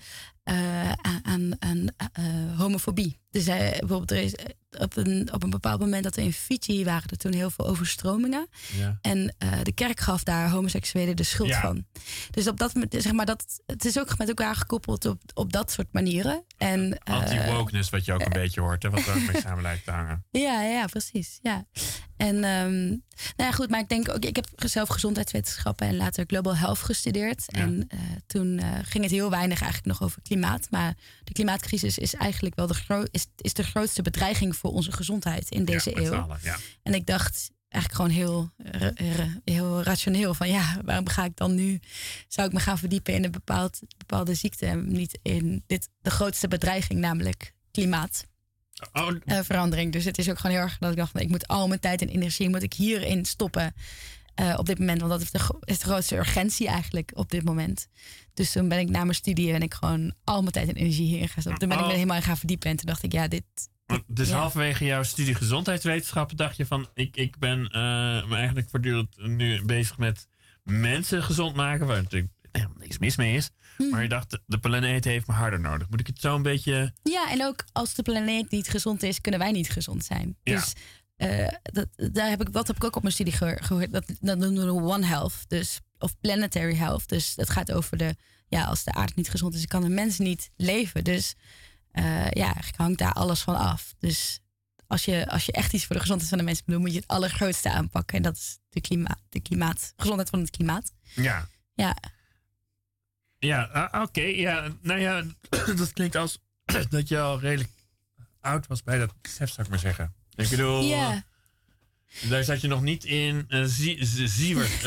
homofobie. Dus bijvoorbeeld er is op een bepaald moment dat er in Fiji waren er toen heel veel overstromingen. Ja. En de kerk gaf daar homoseksuelen de schuld van. Dus op dat zeg maar het is ook met elkaar gekoppeld op dat soort manieren. En anti-wokeness, wat je ook een beetje hoort, hè, wat er ook mee samen lijkt te hangen. Ja, precies. Ja. En goed, maar ik denk ook, ik heb zelf gezondheidswetenschappen en later global health gestudeerd. Ja. En toen ging het heel weinig eigenlijk nog over klimaat. Maar de klimaatcrisis is eigenlijk wel de grootste bedreiging voor onze gezondheid in deze eeuw. Allen, ja. En ik dacht eigenlijk gewoon heel rationeel van waarom ga ik dan nu, zou ik me gaan verdiepen in een bepaalde ziekte en niet in de grootste bedreiging, namelijk klimaatverandering. Dus het is ook gewoon heel erg dat ik dacht, ik moet al mijn tijd en energie moet ik hierin stoppen op dit moment, want dat is de grootste urgentie eigenlijk op dit moment. Dus toen ben ik na mijn studie en ik gewoon al mijn tijd en energie hierin gaan stoppen. Toen ben ik me helemaal in gaan verdiepen en toen dacht ik, Dus halverwege jouw studie gezondheidswetenschappen dacht je van, ik ben me eigenlijk voortdurend nu bezig met mensen gezond maken, waar natuurlijk helemaal niks mis mee is. Maar je dacht, de planeet heeft me harder nodig. Moet ik het zo een beetje. Ja, en ook als de planeet niet gezond is, kunnen wij niet gezond zijn. Ja. Dus dat heb ik ook op mijn studie gehoord. Dat noemen we One Health, dus, of Planetary Health. Dus dat gaat over als de aarde niet gezond is, kan een mens niet leven. Dus eigenlijk hangt daar alles van af. Dus als je echt iets voor de gezondheid van de mensen bedoelt, moet je het allergrootste aanpakken. En dat is de gezondheid van het klimaat. Ja. Ja. Ja, oké. Ja, nou ja, dat klinkt als dat je al redelijk oud was bij dat besef, zou ik maar zeggen. Ik bedoel, Daar zat je nog niet in Siewert.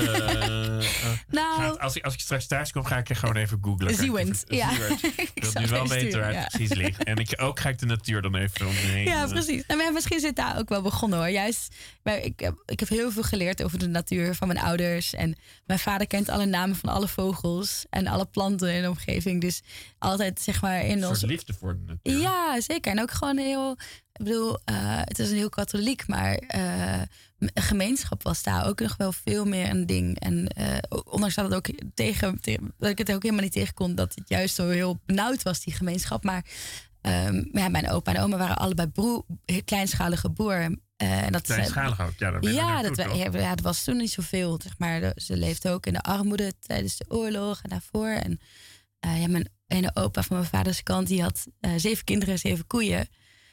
Nou, Als ik straks thuis kom, ga ik er gewoon even googlen. Ziewend, ja. Ik wil nu wel weten waar het precies ligt. En ook ga ik de natuur dan even om me heen. Ja, precies. Maar misschien zit daar ook wel begonnen hoor. Juist, ik heb heel veel geleerd over de natuur van mijn ouders. En mijn vader kent alle namen van alle vogels en alle planten in de omgeving. Dus altijd zeg maar in ons... Een soort liefde voor de natuur. Ja, zeker. En ook gewoon heel... Ik bedoel, het is een heel katholiek, maar een gemeenschap was daar ook nog wel veel meer een ding. En ondanks dat, dat ik het ook helemaal niet tegen kon, dat het juist zo heel benauwd was, die gemeenschap. Maar ja, mijn opa en oma waren allebei kleinschalige boer. Kleinschalig ook, ja. Dat was toen niet zoveel. Zeg maar. Ze leefden ook in de armoede tijdens de oorlog en daarvoor. En mijn ene opa van mijn vaders kant, die had 7 kinderen, 7 koeien.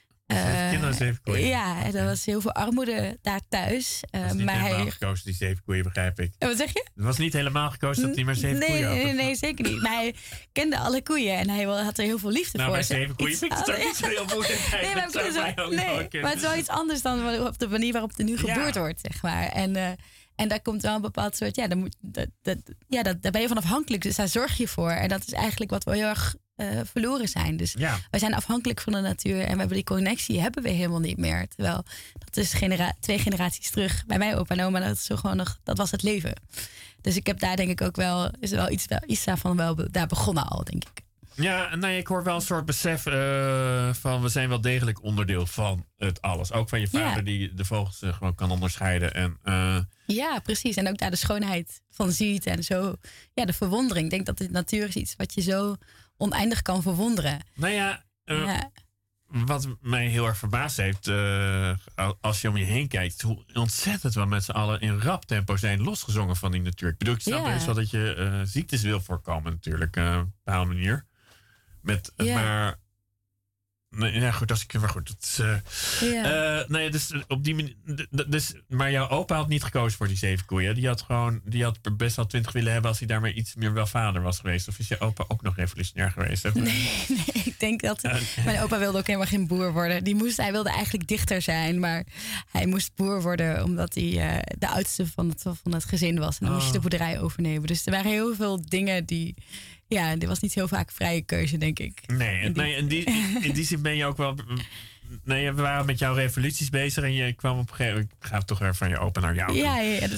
7 koeien. Ja, er was heel veel armoede daar thuis. Het was niet helemaal gekozen, die 7 koeien, begrijp ik. Wat zeg je? Het was niet helemaal gekozen dat hij maar 7 koeien had. Nee, zeker niet. Maar hij kende alle koeien en hij had er heel veel liefde voor. Bij 7 koeien vind ik het ook niet zo heel moeilijk. Maar het is wel iets anders dan op de manier waarop er nu geboerd wordt, zeg maar. En daar komt wel een bepaald soort... Ja, daar ben je van afhankelijk, dus daar zorg je voor. En dat is eigenlijk wat we heel erg verloren zijn. Dus wij zijn afhankelijk van de natuur en we hebben die connectie hebben we helemaal niet meer. Terwijl dat is 2 generaties terug. Bij mijn opa en oma, dat is zo gewoon dat was het leven. Dus ik heb daar denk ik ook wel, is er wel iets daarvan wel daar begonnen al, denk ik. Ja, nee, ik hoor wel een soort besef van we zijn wel degelijk onderdeel van het alles. Ook van je vader die de vogels gewoon kan onderscheiden. En, ja, precies. En ook daar de schoonheid van ziet en zo. Ja, de verwondering. Ik denk dat de natuur is iets wat je zo oneindig kan verwonderen. Nou ja, wat mij heel erg verbaasd heeft, als je om je heen kijkt, hoe ontzettend we met z'n allen in rap tempo zijn losgezongen van die natuur. Ik bedoel, ik snap best wel dat je ziektes wil voorkomen natuurlijk, op een bepaalde manier. Maar... Nee, ja, goed, maar goed. Het is, nee, dus op die manier. Maar jouw opa had niet gekozen voor die 7 koeien. Die had best wel 20 willen hebben als hij daarmee iets meer wel vader was geweest. Of is je opa ook nog revolutionair geweest? Nee, ik denk dat mijn opa wilde ook helemaal geen boer worden. Hij wilde eigenlijk dichter zijn, maar hij moest boer worden omdat hij de oudste van het gezin was. En dan moest je de boerderij overnemen. Dus er waren heel veel dingen die... Ja, er was niet heel vaak vrije keuze, denk ik. Nee, in die zin ben je ook wel... Nee, we waren met jouw revoluties bezig en je kwam op een gegeven moment... Ik ga toch weer van je open naar jou. Ja, dat is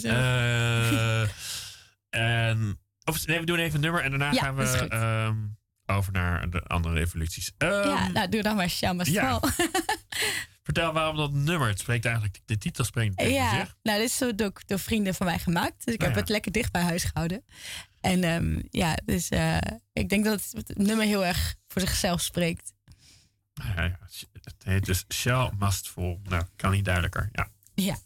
we doen even een nummer en daarna gaan we over naar de andere revoluties. Doe dan maar Shamas Val. Vertel waarom dat nummer. Het spreekt eigenlijk, de titel spreekt tegen zich. Nou, dit is zo door vrienden van mij gemaakt. Dus ik heb het lekker dicht bij huis gehouden. En dus ik denk dat het nummer heel erg voor zichzelf spreekt. Ja, het heet dus Shall Must Fall. Nou, kan niet duidelijker. Ja.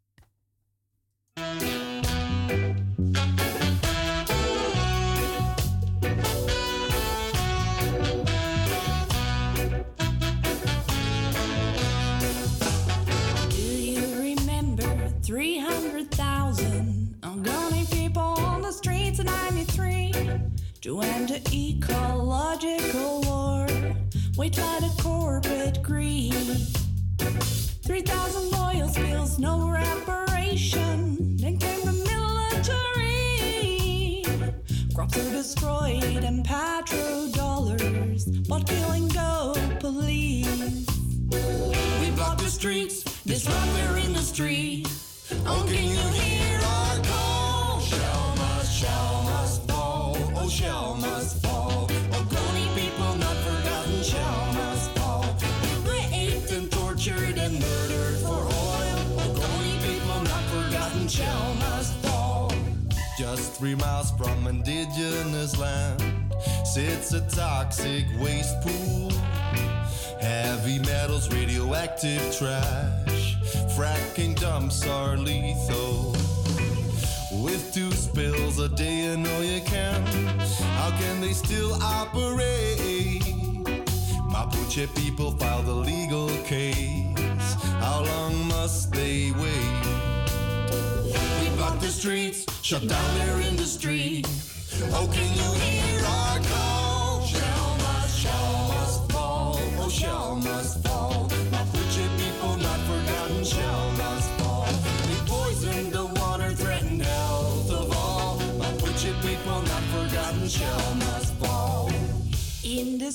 Do you remember 300,000 ungunny people on the streets in 93 to end the ecological war waged by the corporate greed? 3,000 oil spills, no reparation. Then came the military. Crops are destroyed and petrodollars, but killing go police. We block the streets, disrupt their industry. Oh, can you hear our call? Shall must fall. Oh, shall must fall. Oconee people not forgotten, shall must fall. Raped and tortured and murdered for oil. Oconee people not forgotten, shall must fall. Just 3 miles from indigenous land sits a toxic waste pool. Heavy metals, radioactive trash. Fracking dumps are lethal. With 2 spills a day, you know you can. How can they still operate? Mapuche people file the legal case. How long must they wait? We block the streets, shut down their industry. Oh, can you hear our call? Shall must fall. Oh, shall must fall. Mapuche people not forgotten, shall must fall.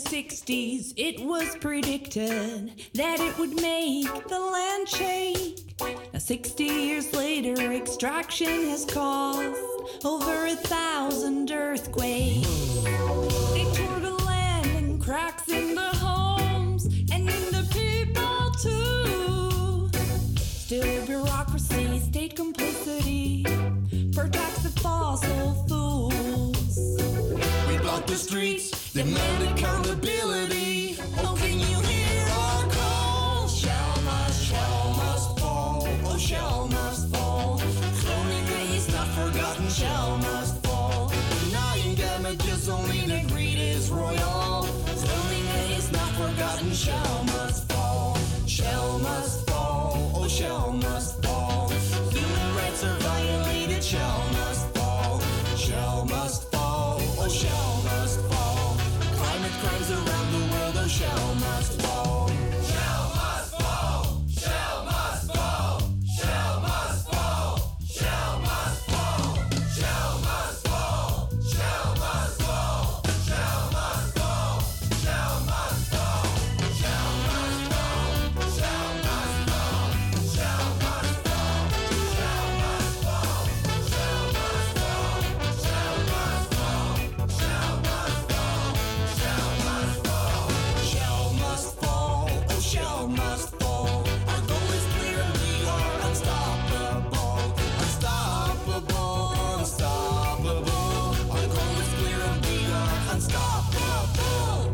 60s, it was predicted that it would make the land shake. Now 60 years later, extraction has caused over 1,000 earthquakes. They tore the land and cracks in the homes and in the people too. Still bureaucracy, state complicity protects the fossil fuels. We block the streets, demand accountability. Oh, can you hear our call? Shell must fall. Oh, Shell must fall. Cloning is not forgotten. Shell must fall. Denying damages, only the greed is royal. Cloning is not forgotten. Shell must fall. Shell must fall. Oh, Shell must fall. Human rights are violated. Shell must fall. Shell must fall. Oh, Shell must fall. Climate crimes around the world. Oh, Shell must fall. Shell must fall. Shell must fall. Shell must fall. Shell must fall. Shell must fall. Shell must fall. Shell must fall. Shell must fall. Shell must fall. Shell must fall. Shell must fall. Shell must fall. Shell must fall. Shell must fall. Shell must fall. Shell must fall. Shell must fall. Oh, Shell must fall. Our goal is clear and we are unstoppable. Unstoppable. Unstoppable. Our goal is clear and we are unstoppable.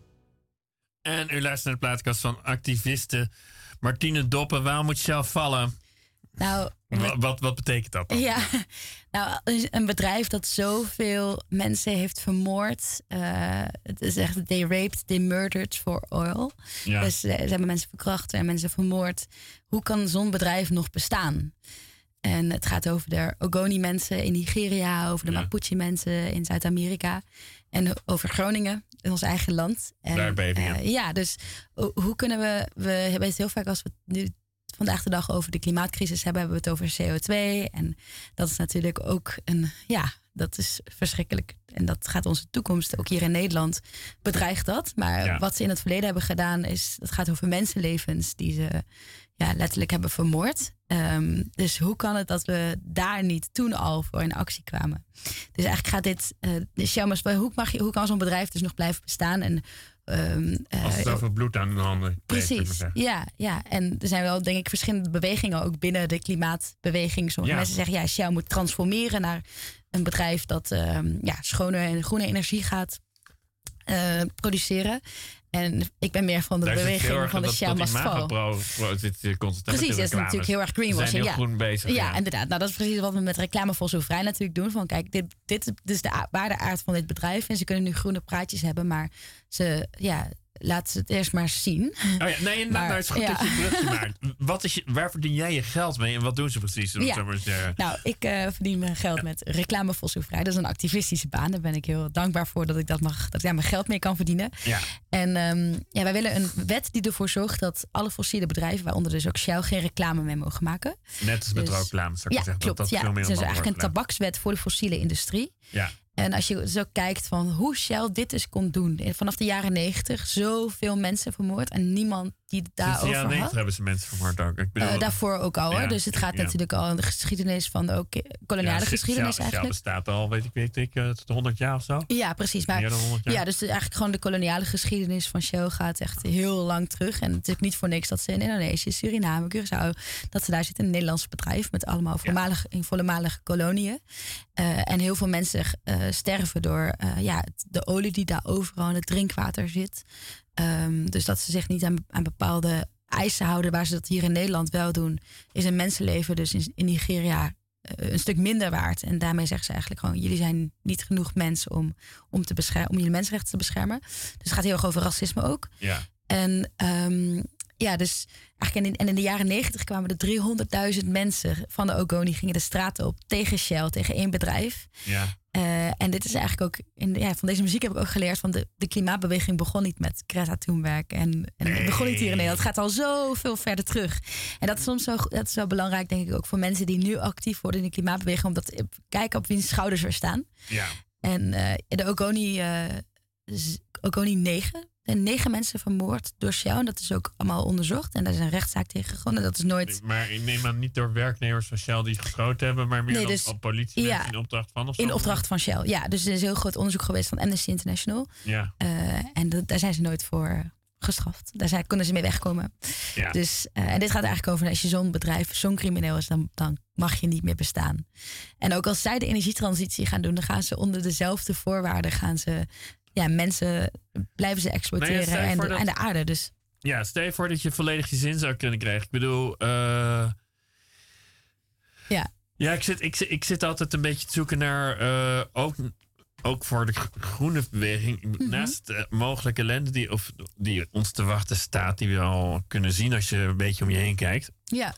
En u luistert naar de plaatkast van activiste Martine Doppen. Waarom moet Shell vallen? Nou, Wat betekent dat dan? ja, nou, een bedrijf dat zoveel mensen heeft vermoord. Het is echt, they raped, they murdered for oil. Ja. Dus ze hebben mensen verkracht en mensen vermoord. Hoe kan zo'n bedrijf nog bestaan? En het gaat over de Ogoni-mensen in Nigeria, over de Ja. Mapuche-mensen in Zuid-Amerika. En over Groningen, in ons eigen land. En, Daar bevingen. ja, dus hoe kunnen we hebben het heel vaak als we nu vandaag de dag over de klimaatcrisis hebben we het over CO2. En dat is natuurlijk ook dat is verschrikkelijk. En dat gaat onze toekomst, ook hier in Nederland, bedreigt dat. Maar wat ze in het verleden hebben gedaan, het gaat over mensenlevens die ze letterlijk hebben vermoord. Dus hoe kan het dat we daar niet toen al voor in actie kwamen? Dus eigenlijk gaat dit, hoe kan zo'n bedrijf dus nog blijven bestaan? En Als het over bloed aan de handen kreeg, zullen we precies, zeggen. ja. En er zijn wel, denk ik, verschillende bewegingen ook binnen de klimaatbeweging. Sommige mensen zeggen, Shell moet transformeren naar een bedrijf dat schone en groene energie gaat produceren. En ik ben meer van de beweging van de Shell must fall. Precies, dat is natuurlijk heel erg greenwashing. Zijn heel groen bezig. Ja, inderdaad. Nou, dat is precies wat we met reclame fossielvrij natuurlijk doen. Van kijk, dit is de waardeaard van dit bedrijf. En ze kunnen nu groene praatjes hebben, maar ze laten ze het eerst maar zien. Oh ja, nee, maar, het is goed dat je een brugje maakt. Waar verdien jij je geld mee en wat doen ze precies? Nou, ik verdien mijn geld met reclame fossielvrij. Dat is een activistische baan. Daar ben ik heel dankbaar voor dat ik daar mijn geld mee kan verdienen. Ja. En wij willen een wet die ervoor zorgt dat alle fossiele bedrijven, waaronder dus ook Shell, geen reclame meer mogen maken. Net als met rookreclame. Ja, klopt. Het is eigenlijk een tabakswet voor de fossiele industrie. Ja. En als je zo kijkt van hoe Shell dit dus kon doen. Vanaf de jaren 90 zoveel mensen vermoord en niemand die daarover had. In de jaren 90 hebben ze mensen vermoord ook. Ik bedoel, daarvoor ook al hoor. Dus het gaat natuurlijk al in de geschiedenis van de koloniale geschiedenis Shell eigenlijk. bestaat al, weet ik, tot 100 jaar of zo. Ja, precies. Maar, dus eigenlijk gewoon de koloniale geschiedenis van Shell gaat echt heel lang terug. En het is niet voor niks dat ze in Indonesië, Suriname, Curaçao, dat ze daar zitten, een Nederlands bedrijf met allemaal voormalige koloniën. En heel veel mensen sterven door de olie die daar overal in het drinkwater zit. Dus dat ze zich niet aan bepaalde eisen houden waar ze dat hier in Nederland wel doen, is een mensenleven dus in Nigeria een stuk minder waard. En daarmee zeggen ze eigenlijk gewoon, jullie zijn niet genoeg mensen om jullie mensenrechten te beschermen. Dus het gaat heel erg over racisme ook. Ja. En dus eigenlijk in de jaren 90 kwamen er 300.000 mensen van de Ogoni gingen de straten op tegen Shell, tegen één bedrijf. Ja. En dit is eigenlijk ook, van deze muziek heb ik ook geleerd van de klimaatbeweging begon niet met Greta Thunberg. En het begon niet hier in Nederland. Het gaat al zoveel verder terug. En dat is soms dat is zo belangrijk, denk ik, ook voor mensen die nu actief worden in de klimaatbeweging, om kijken op wiens schouders we staan. Ja. En de Ogoni Oconee 9. En 9 mensen vermoord door Shell. En dat is ook allemaal onderzocht. En daar is een rechtszaak tegen gegaan. Dat is nooit... Maar ik neem aan niet door werknemers van Shell die geschoten hebben, maar meer dus, op politie in opdracht van of zo? In opdracht van Shell, ja. Dus er is een heel groot onderzoek geweest van Amnesty International. Ja. En daar zijn ze nooit voor gestraft. Daar konden ze mee wegkomen. Ja. Dus, en dit gaat eigenlijk over, als je zo'n bedrijf, zo'n crimineel is, dan mag je niet meer bestaan. En ook als zij de energietransitie gaan doen, dan gaan ze onder dezelfde voorwaarden mensen blijven ze exploiteren en de aarde. Dus. Ja, stel je voor dat je volledig je zin zou kunnen krijgen. Ik bedoel, ja, ik zit altijd een beetje te zoeken naar ook voor de groene beweging. Naast mogelijke ellende die ons te wachten staat, die we al kunnen zien als je een beetje om je heen kijkt. Ja.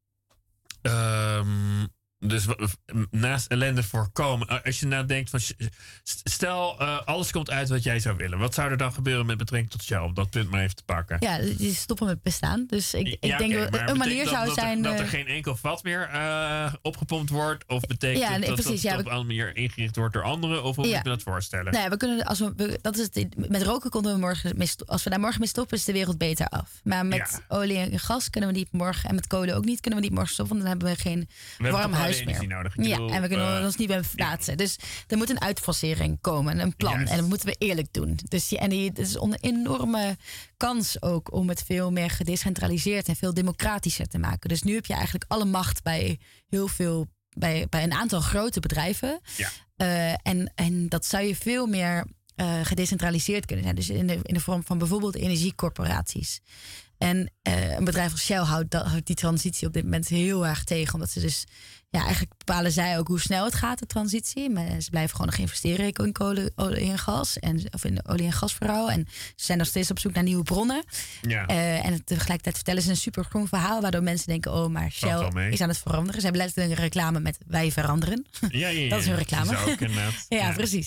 Dus naast ellende voorkomen. Als je nou denkt van, stel alles komt uit wat jij zou willen. Wat zou er dan gebeuren met betrekking tot Shell? Om dat punt maar even te pakken. Ja, die stoppen met bestaan. Dus ik denk dat een manier zou zijn... Dat er geen enkel vat meer opgepompt wordt? Of betekent dat het op een andere manier ingericht wordt door anderen? Of hoe moet je dat voorstellen? Nee, we kunnen, met roken konden we morgen als we daar morgen mee stoppen, is de wereld beter af. Maar met olie en gas kunnen we niet morgen, en met kolen ook niet, kunnen we niet morgen stoppen. Want dan hebben we geen warm huis meer. Nodig. En we kunnen ons niet meer verplaatsen. Dus er moet een uitfasering komen, een plan. Juist. En dat moeten we eerlijk doen. Dus het is een enorme kans ook om het veel meer gedecentraliseerd en veel democratischer te maken. Dus nu heb je eigenlijk alle macht bij bij een aantal grote bedrijven. Ja. En dat zou je veel meer gedecentraliseerd kunnen zijn. Dus in de vorm van bijvoorbeeld energiecorporaties. En een bedrijf als Shell houdt die transitie op dit moment heel erg tegen. Omdat ze dus, eigenlijk bepalen zij ook hoe snel het gaat, de transitie. Maar ze blijven gewoon nog investeren in kolen, olie en gas. Of in de olie- en gasverhaal. En ze zijn nog steeds op zoek naar nieuwe bronnen. Ja. En tegelijkertijd vertellen ze een supergroen verhaal. Waardoor mensen denken, maar Shell is aan het veranderen. Ze hebben letterlijk een reclame met wij veranderen. Ja. Dat is hun reclame. Ja, precies.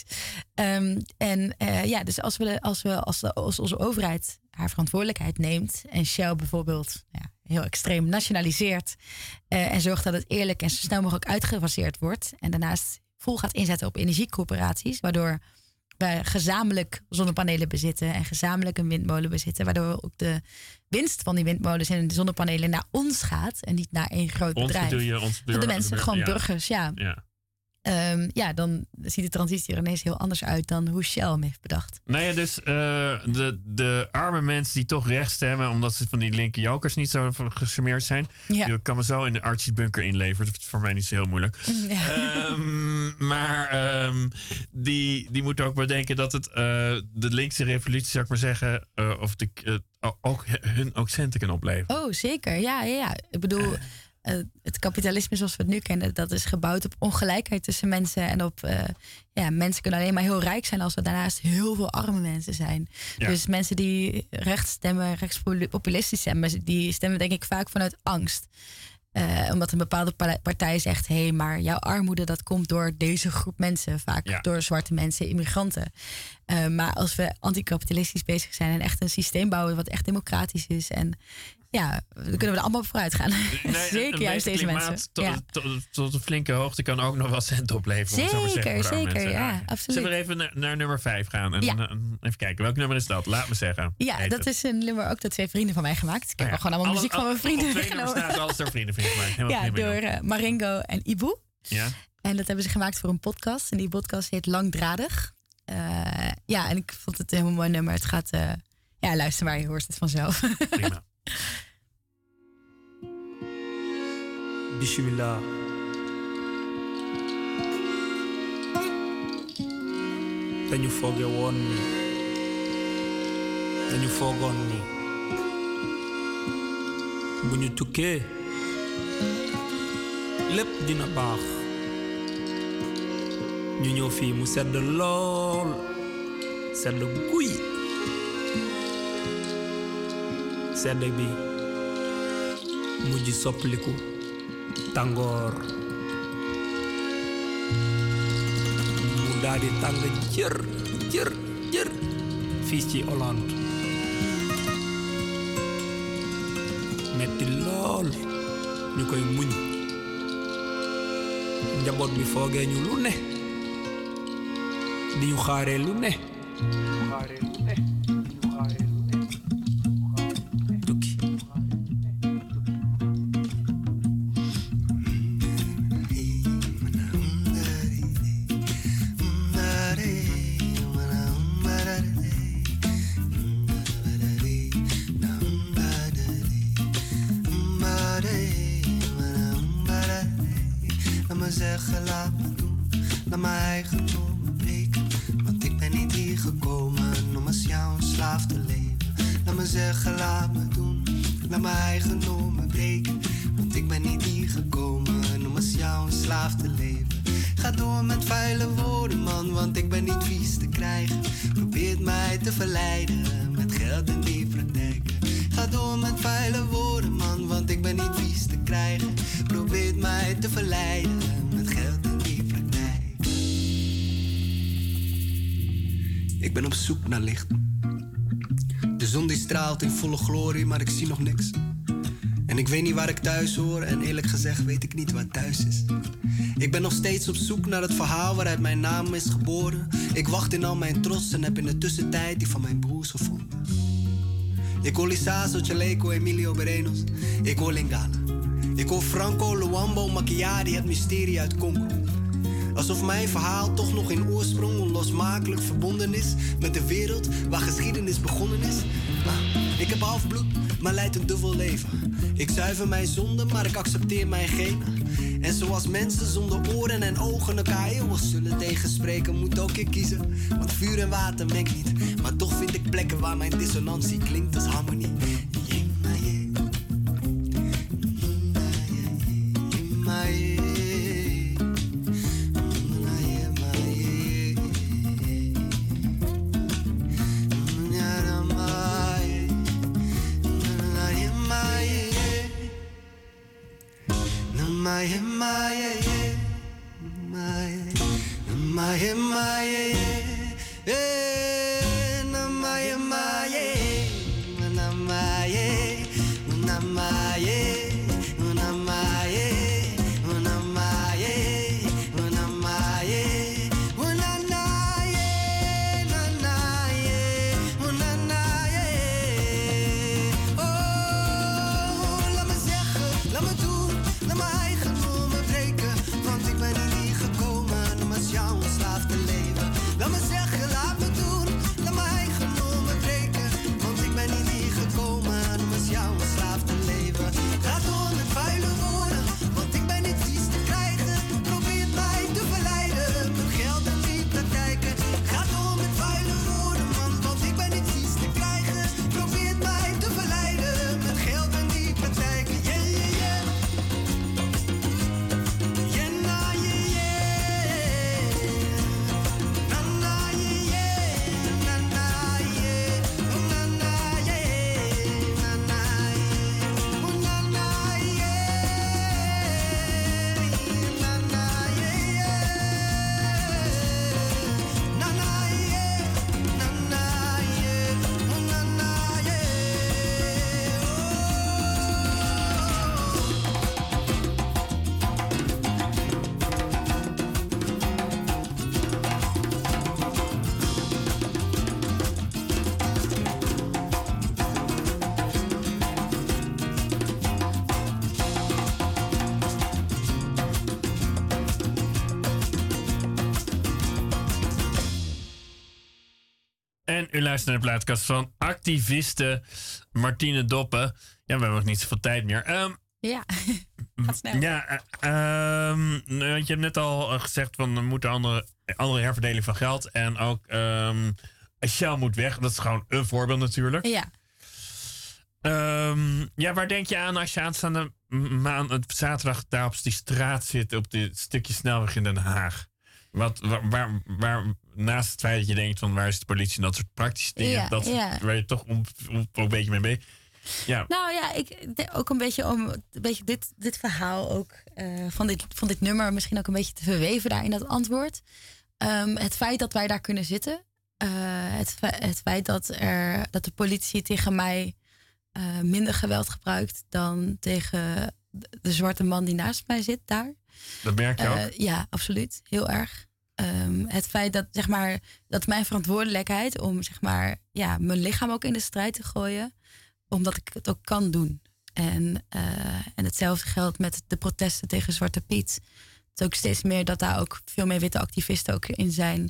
Dus als onze overheid haar verantwoordelijkheid neemt en Shell bijvoorbeeld heel extreem nationaliseert en zorgt dat het eerlijk en zo snel mogelijk uitgefaseerd wordt en daarnaast vol gaat inzetten op energiecoöperaties, waardoor wij gezamenlijk zonnepanelen bezitten en gezamenlijk een windmolen bezitten, waardoor ook de winst van die windmolens en de zonnepanelen naar ons gaat en niet naar één groot bedrijf. De mensen, gewoon burgers, dan ziet de transitie er ineens heel anders uit dan hoe Shell hem heeft bedacht. Nou ja, dus de arme mensen die toch rechts stemmen, omdat ze van die linker jokers niet zo gecharmeerd zijn. Ja. Die kan me zo in de Archie bunker inleveren. Dat is voor mij niet zo heel moeilijk. Ja. Die moeten ook bedenken dat het de linkse revolutie, zou ik maar zeggen, hun ook centen kan opleveren. Oh, zeker. Ja. Ik bedoel... het kapitalisme zoals we het nu kennen, dat is gebouwd op ongelijkheid tussen mensen. En op mensen kunnen alleen maar heel rijk zijn als er daarnaast heel veel arme mensen zijn. Ja. Dus mensen die rechts stemmen, rechtspopulistisch stemmen, die stemmen denk ik vaak vanuit angst. Omdat een bepaalde partij zegt, maar jouw armoede dat komt door deze groep mensen. Vaak door zwarte mensen, immigranten. Maar als we anticapitalistisch bezig zijn en echt een systeem bouwen wat echt democratisch is en dan kunnen we er allemaal vooruit gaan. Nee, zeker juist deze mensen. Tot een flinke hoogte kan ook nog wel cent opleveren. Zeker, absoluut. Zullen we even naar nummer 5 gaan? En even kijken, welk nummer is dat? Laat me zeggen. Ja, dat is een nummer ook door 2 vrienden van mij gemaakt. Ik heb gewoon allemaal muziek van mijn vrienden. Op 2 nummers staat alles door vrienden van je gemaakt. Door Marengo en Ibu. Ja. En dat hebben ze gemaakt voor een podcast. En die podcast heet Langdradig. En ik vond het een heel mooi nummer. Het gaat... luister maar, je hoort het vanzelf. Prima. Bismillah. Then you forget me. Then you forgot me. Bu ñu tukkee lépp dina baax. ñu ñëw fii mu sedd lool sedd guy. sedd bi mujj soppaliku tàngoor mu daal di tàng jër fii ci Hollande metti lool ñu koy muñ njaboot bi foogee ñu lu ne di ñu xaaree lu ne Laat me zeggen, laat me doen, laat mijn eigen normen breken. Want ik ben niet hier gekomen om als jou een slaaf te leven. Laat me zeggen, laat me doen, laat mijn eigen normen breken. Want ik ben niet hier gekomen om als jou een slaaf te leven. Ga door met vuile woorden, man, want ik ben niet vies te krijgen. Probeert mij te verleiden met geld en die praktijken. Ga door met vuile woorden, man, want ik ben niet vies te krijgen. Probeert mij te verleiden met geld en die praktijk. Ik ben op zoek naar licht. De zon die straalt in volle glorie, maar ik zie nog niks. En ik weet niet waar ik thuis hoor en eerlijk gezegd weet ik niet waar thuis is. Ik ben nog steeds op zoek naar het verhaal waaruit mijn naam is geboren. Ik wacht in al mijn trots en heb in de tussentijd die van mijn broers gevonden. Ik hoor Lisazo, Chaleco, Emilio Berenos. Ik hoor Lingala. Ik hoor Franco, Luambo, Macchiari, het mysterie uit Congo. Alsof mijn verhaal toch nog in oorsprong onlosmakelijk verbonden is met de wereld waar geschiedenis begonnen is. Ik heb half bloed, maar leid een dubbel leven. Ik zuiver mijn zonden, maar ik accepteer mijn genen. En zoals mensen zonder oren en ogen elkaar eeuwig zullen tegenspreken, moet ook ik kiezen. Want vuur en water mengt niet, maar toch vind ik plekken waar mijn dissonantie klinkt als harmonie. En u luistert naar de plaatkast van activiste Martine Doppen. Ja, we hebben nog niet zoveel tijd meer. Ja, gaat snel. Ja, je hebt net al gezegd van er moet andere herverdeling van geld. En ook Shell moet weg. Dat is gewoon een voorbeeld natuurlijk. Ja. Ja, waar denk je aan als je aanstaande maand, zaterdag daar op die straat zit, op dit stukje snelweg in Den Haag? Waar naast het feit dat je denkt van waar is de politie en dat soort praktische dingen, waar je toch een beetje mee bezig. Ja. Nou ja, ik denk ook een beetje om dit verhaal ook van dit nummer misschien ook een beetje te verweven daar in dat antwoord. Het feit dat wij daar kunnen zitten, het feit dat de politie tegen mij minder geweld gebruikt dan tegen de zwarte man die naast mij zit daar. Dat merk je ook? Ja, absoluut. Heel erg. het feit dat, zeg maar, dat mijn verantwoordelijkheid om, zeg maar, mijn lichaam ook in de strijd te gooien, omdat ik het ook kan doen. En hetzelfde geldt met de protesten tegen Zwarte Piet. Het is ook steeds meer dat daar ook veel meer witte activisten ook in zijn.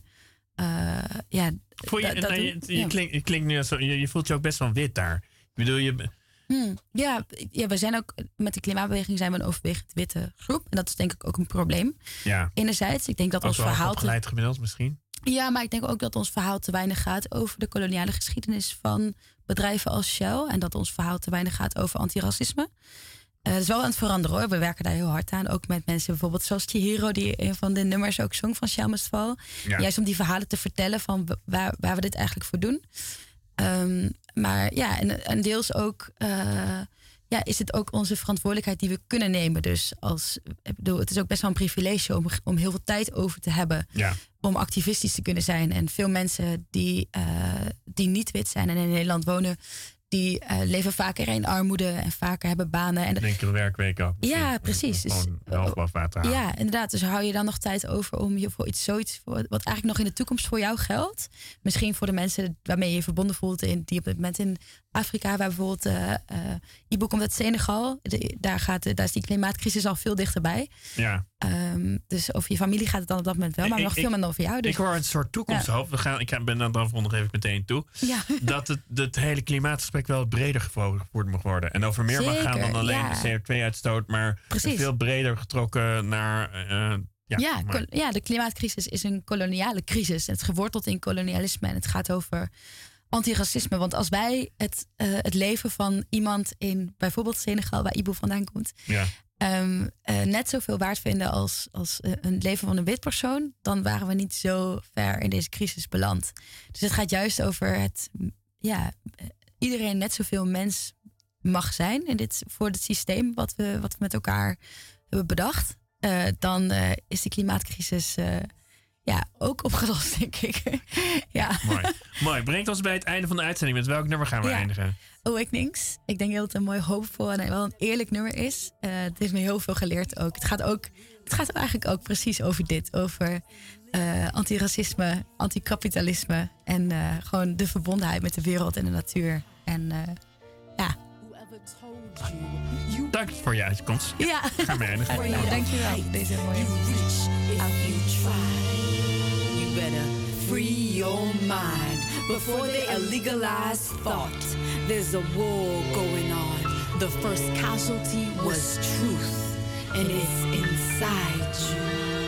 Je klinkt nu als je voelt je ook best wel wit daar. Ik bedoel, Ja, we zijn ook met de klimaatbeweging zijn we een overwegend witte groep. En dat is denk ik ook een probleem. Ja. Enerzijds, ik denk dat ook ons wel verhaal opgeleid gemiddeld misschien. Ja, maar ik denk ook dat ons verhaal te weinig gaat over de koloniale geschiedenis van bedrijven als Shell. En dat ons verhaal te weinig gaat over antiracisme. Dat is wel aan het veranderen hoor. We werken daar heel hard aan. Ook met mensen bijvoorbeeld zoals Chihiro, die een van de nummers ook zong van Shell Must Fall. Ja. Juist om die verhalen te vertellen van waar we dit eigenlijk voor doen. Maar ja, en deels ook is het ook onze verantwoordelijkheid die we kunnen nemen. Dus het is ook best wel een privilege om heel veel tijd over te hebben. Ja. Om activistisch te kunnen zijn. En veel mensen die niet wit zijn en in Nederland wonen, die leven vaker in armoede en vaker hebben banen. En denk je werkweek ook. Ja, precies. Gewoon half boven water halen. Ja, inderdaad. Dus hou je dan nog tijd over om je voor zoiets wat eigenlijk nog in de toekomst voor jou geldt. Misschien voor de mensen waarmee je je verbonden voelt, die op het moment in Afrika, waar bijvoorbeeld Ibo komt uit Senegal. Daar is die klimaatcrisis al veel dichterbij. Ja. Dus over je familie gaat het dan op dat moment wel, maar nog veel minder over jou. Dus. Ik hoor een soort toekomsthoop. Ja. Ik ben dan nog even meteen toe. Ja. Dat het hele klimaatgesprek wel breder gevoerd mag worden. En over meer mag gaan dan alleen de CO2-uitstoot, maar veel breder getrokken naar. De klimaatcrisis is een koloniale crisis. Het is geworteld in kolonialisme en het gaat over antiracisme. Want als wij het leven van iemand in bijvoorbeeld Senegal, waar Ibo vandaan komt, net zoveel waard vinden als een leven van een wit persoon, dan waren we niet zo ver in deze crisis beland. Dus het gaat juist over iedereen net zoveel mens mag zijn voor het systeem wat we met elkaar hebben bedacht. Dan is de klimaatcrisis ook opgelost, denk ik. Ja. Mooi. Brengt ons bij het einde van de uitzending. Met welk nummer gaan we eindigen? Awakenings. Ik denk dat het een mooi hoopvol en wel een eerlijk nummer is. Het heeft me heel veel geleerd ook. Het gaat eigenlijk ook precies over dit. Over antiracisme, anticapitalisme en gewoon de verbondenheid met de wereld en de natuur. En dank voor je uitkomst. Ja. Ga mee eindigen. Dankjewel. Deze mooie You better free your mind before they illegalize thought. There's a war going on. The first casualty was truth, and it's inside you.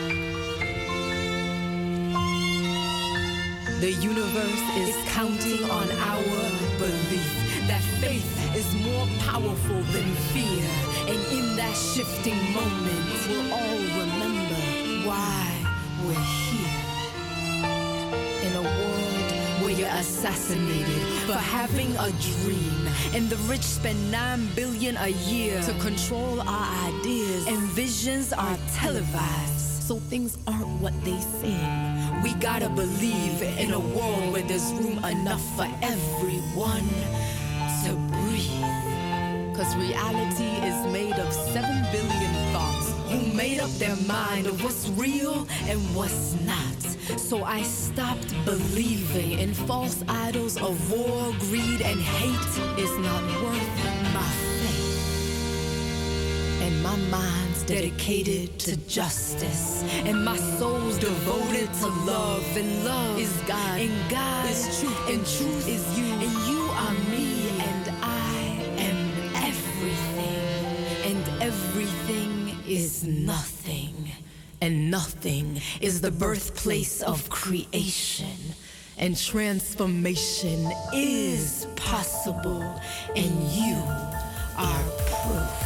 The universe is counting on our belief that faith is more powerful than fear. And in that shifting moment, we'll all remember why we're here. In a world where you're assassinated for having a dream, and the rich spend $9 billion a year to control our ideas, and visions are televised, so things aren't what they seem. We gotta believe in a world where there's room enough for everyone to breathe. 'Cause reality is made of 7 billion thoughts who made up their mind of what's real and what's not. So I stopped believing in false idols of war, greed, and hate is not worth my faith. And my mind's dedicated to justice, and my soul's devoted to love, and love is God, and God is truth, and truth is you, and you are me, and I am everything, and everything is nothing, and nothing is the birthplace of creation, and transformation is possible, and you are proof.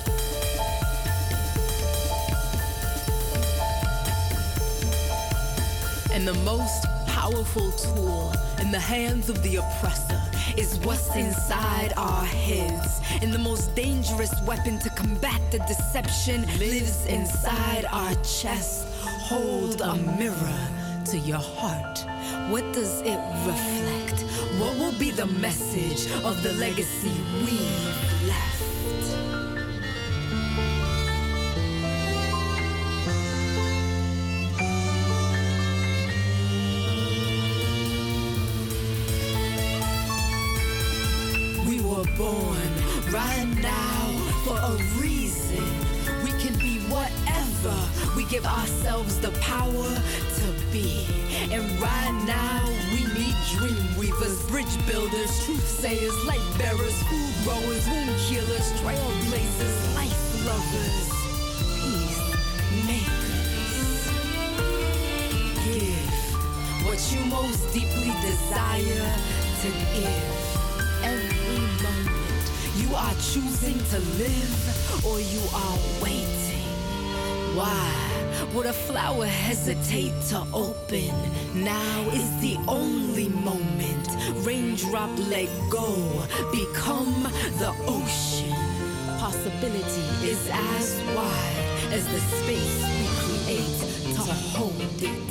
And the most powerful tool in the hands of the oppressor is what's inside our heads. And the most dangerous weapon to combat the deception lives inside our chest. Hold a mirror to your heart. What does it reflect? What will be the message of the legacy we've left? were born right now for a reason. We can be whatever we give ourselves the power to be. And right now we need dream weavers, bridge builders, truth sayers, light bearers, food growers, wound healers, trailblazers, life lovers, peace makers. Give what you most deeply desire to give. Every moment you are choosing to live or you are waiting. Why would a flower hesitate to open? Now is the only moment. Raindrop, let go, become the ocean. Possibility is as wide as the space we create to hold it.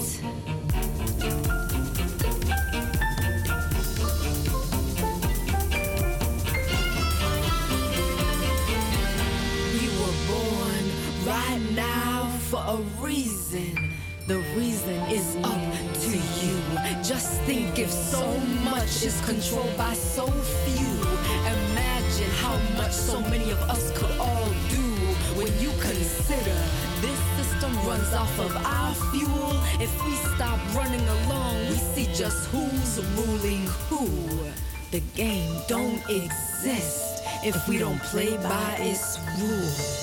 Right now for a reason. The reason is up to you. Just think if so much is controlled by so few. Imagine how much so many of us could all do. When you consider this system runs off of our fuel. If we stop running along, we see just who's ruling who. The game don't exist if we don't play by its rules.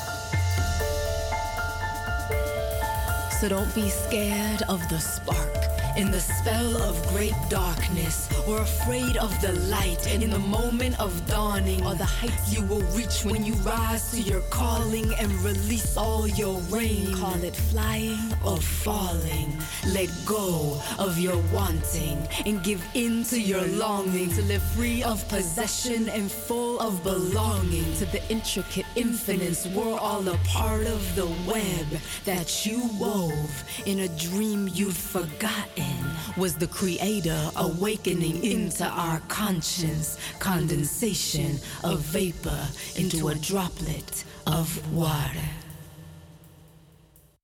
So don't be scared of the spark in the spell of great darkness, or afraid of the light in the moment of dawning, or the heights you will reach when you rise to your calling and release all your rain. Call it flying or falling. Let go of your wanting and give in to your longing to live free of possession and full of belonging to the intricate infinites. We're all a part of the web that you wove in a dream you'd forgotten. Was the creator awakening into our conscience, condensation of vapor into a droplet of water.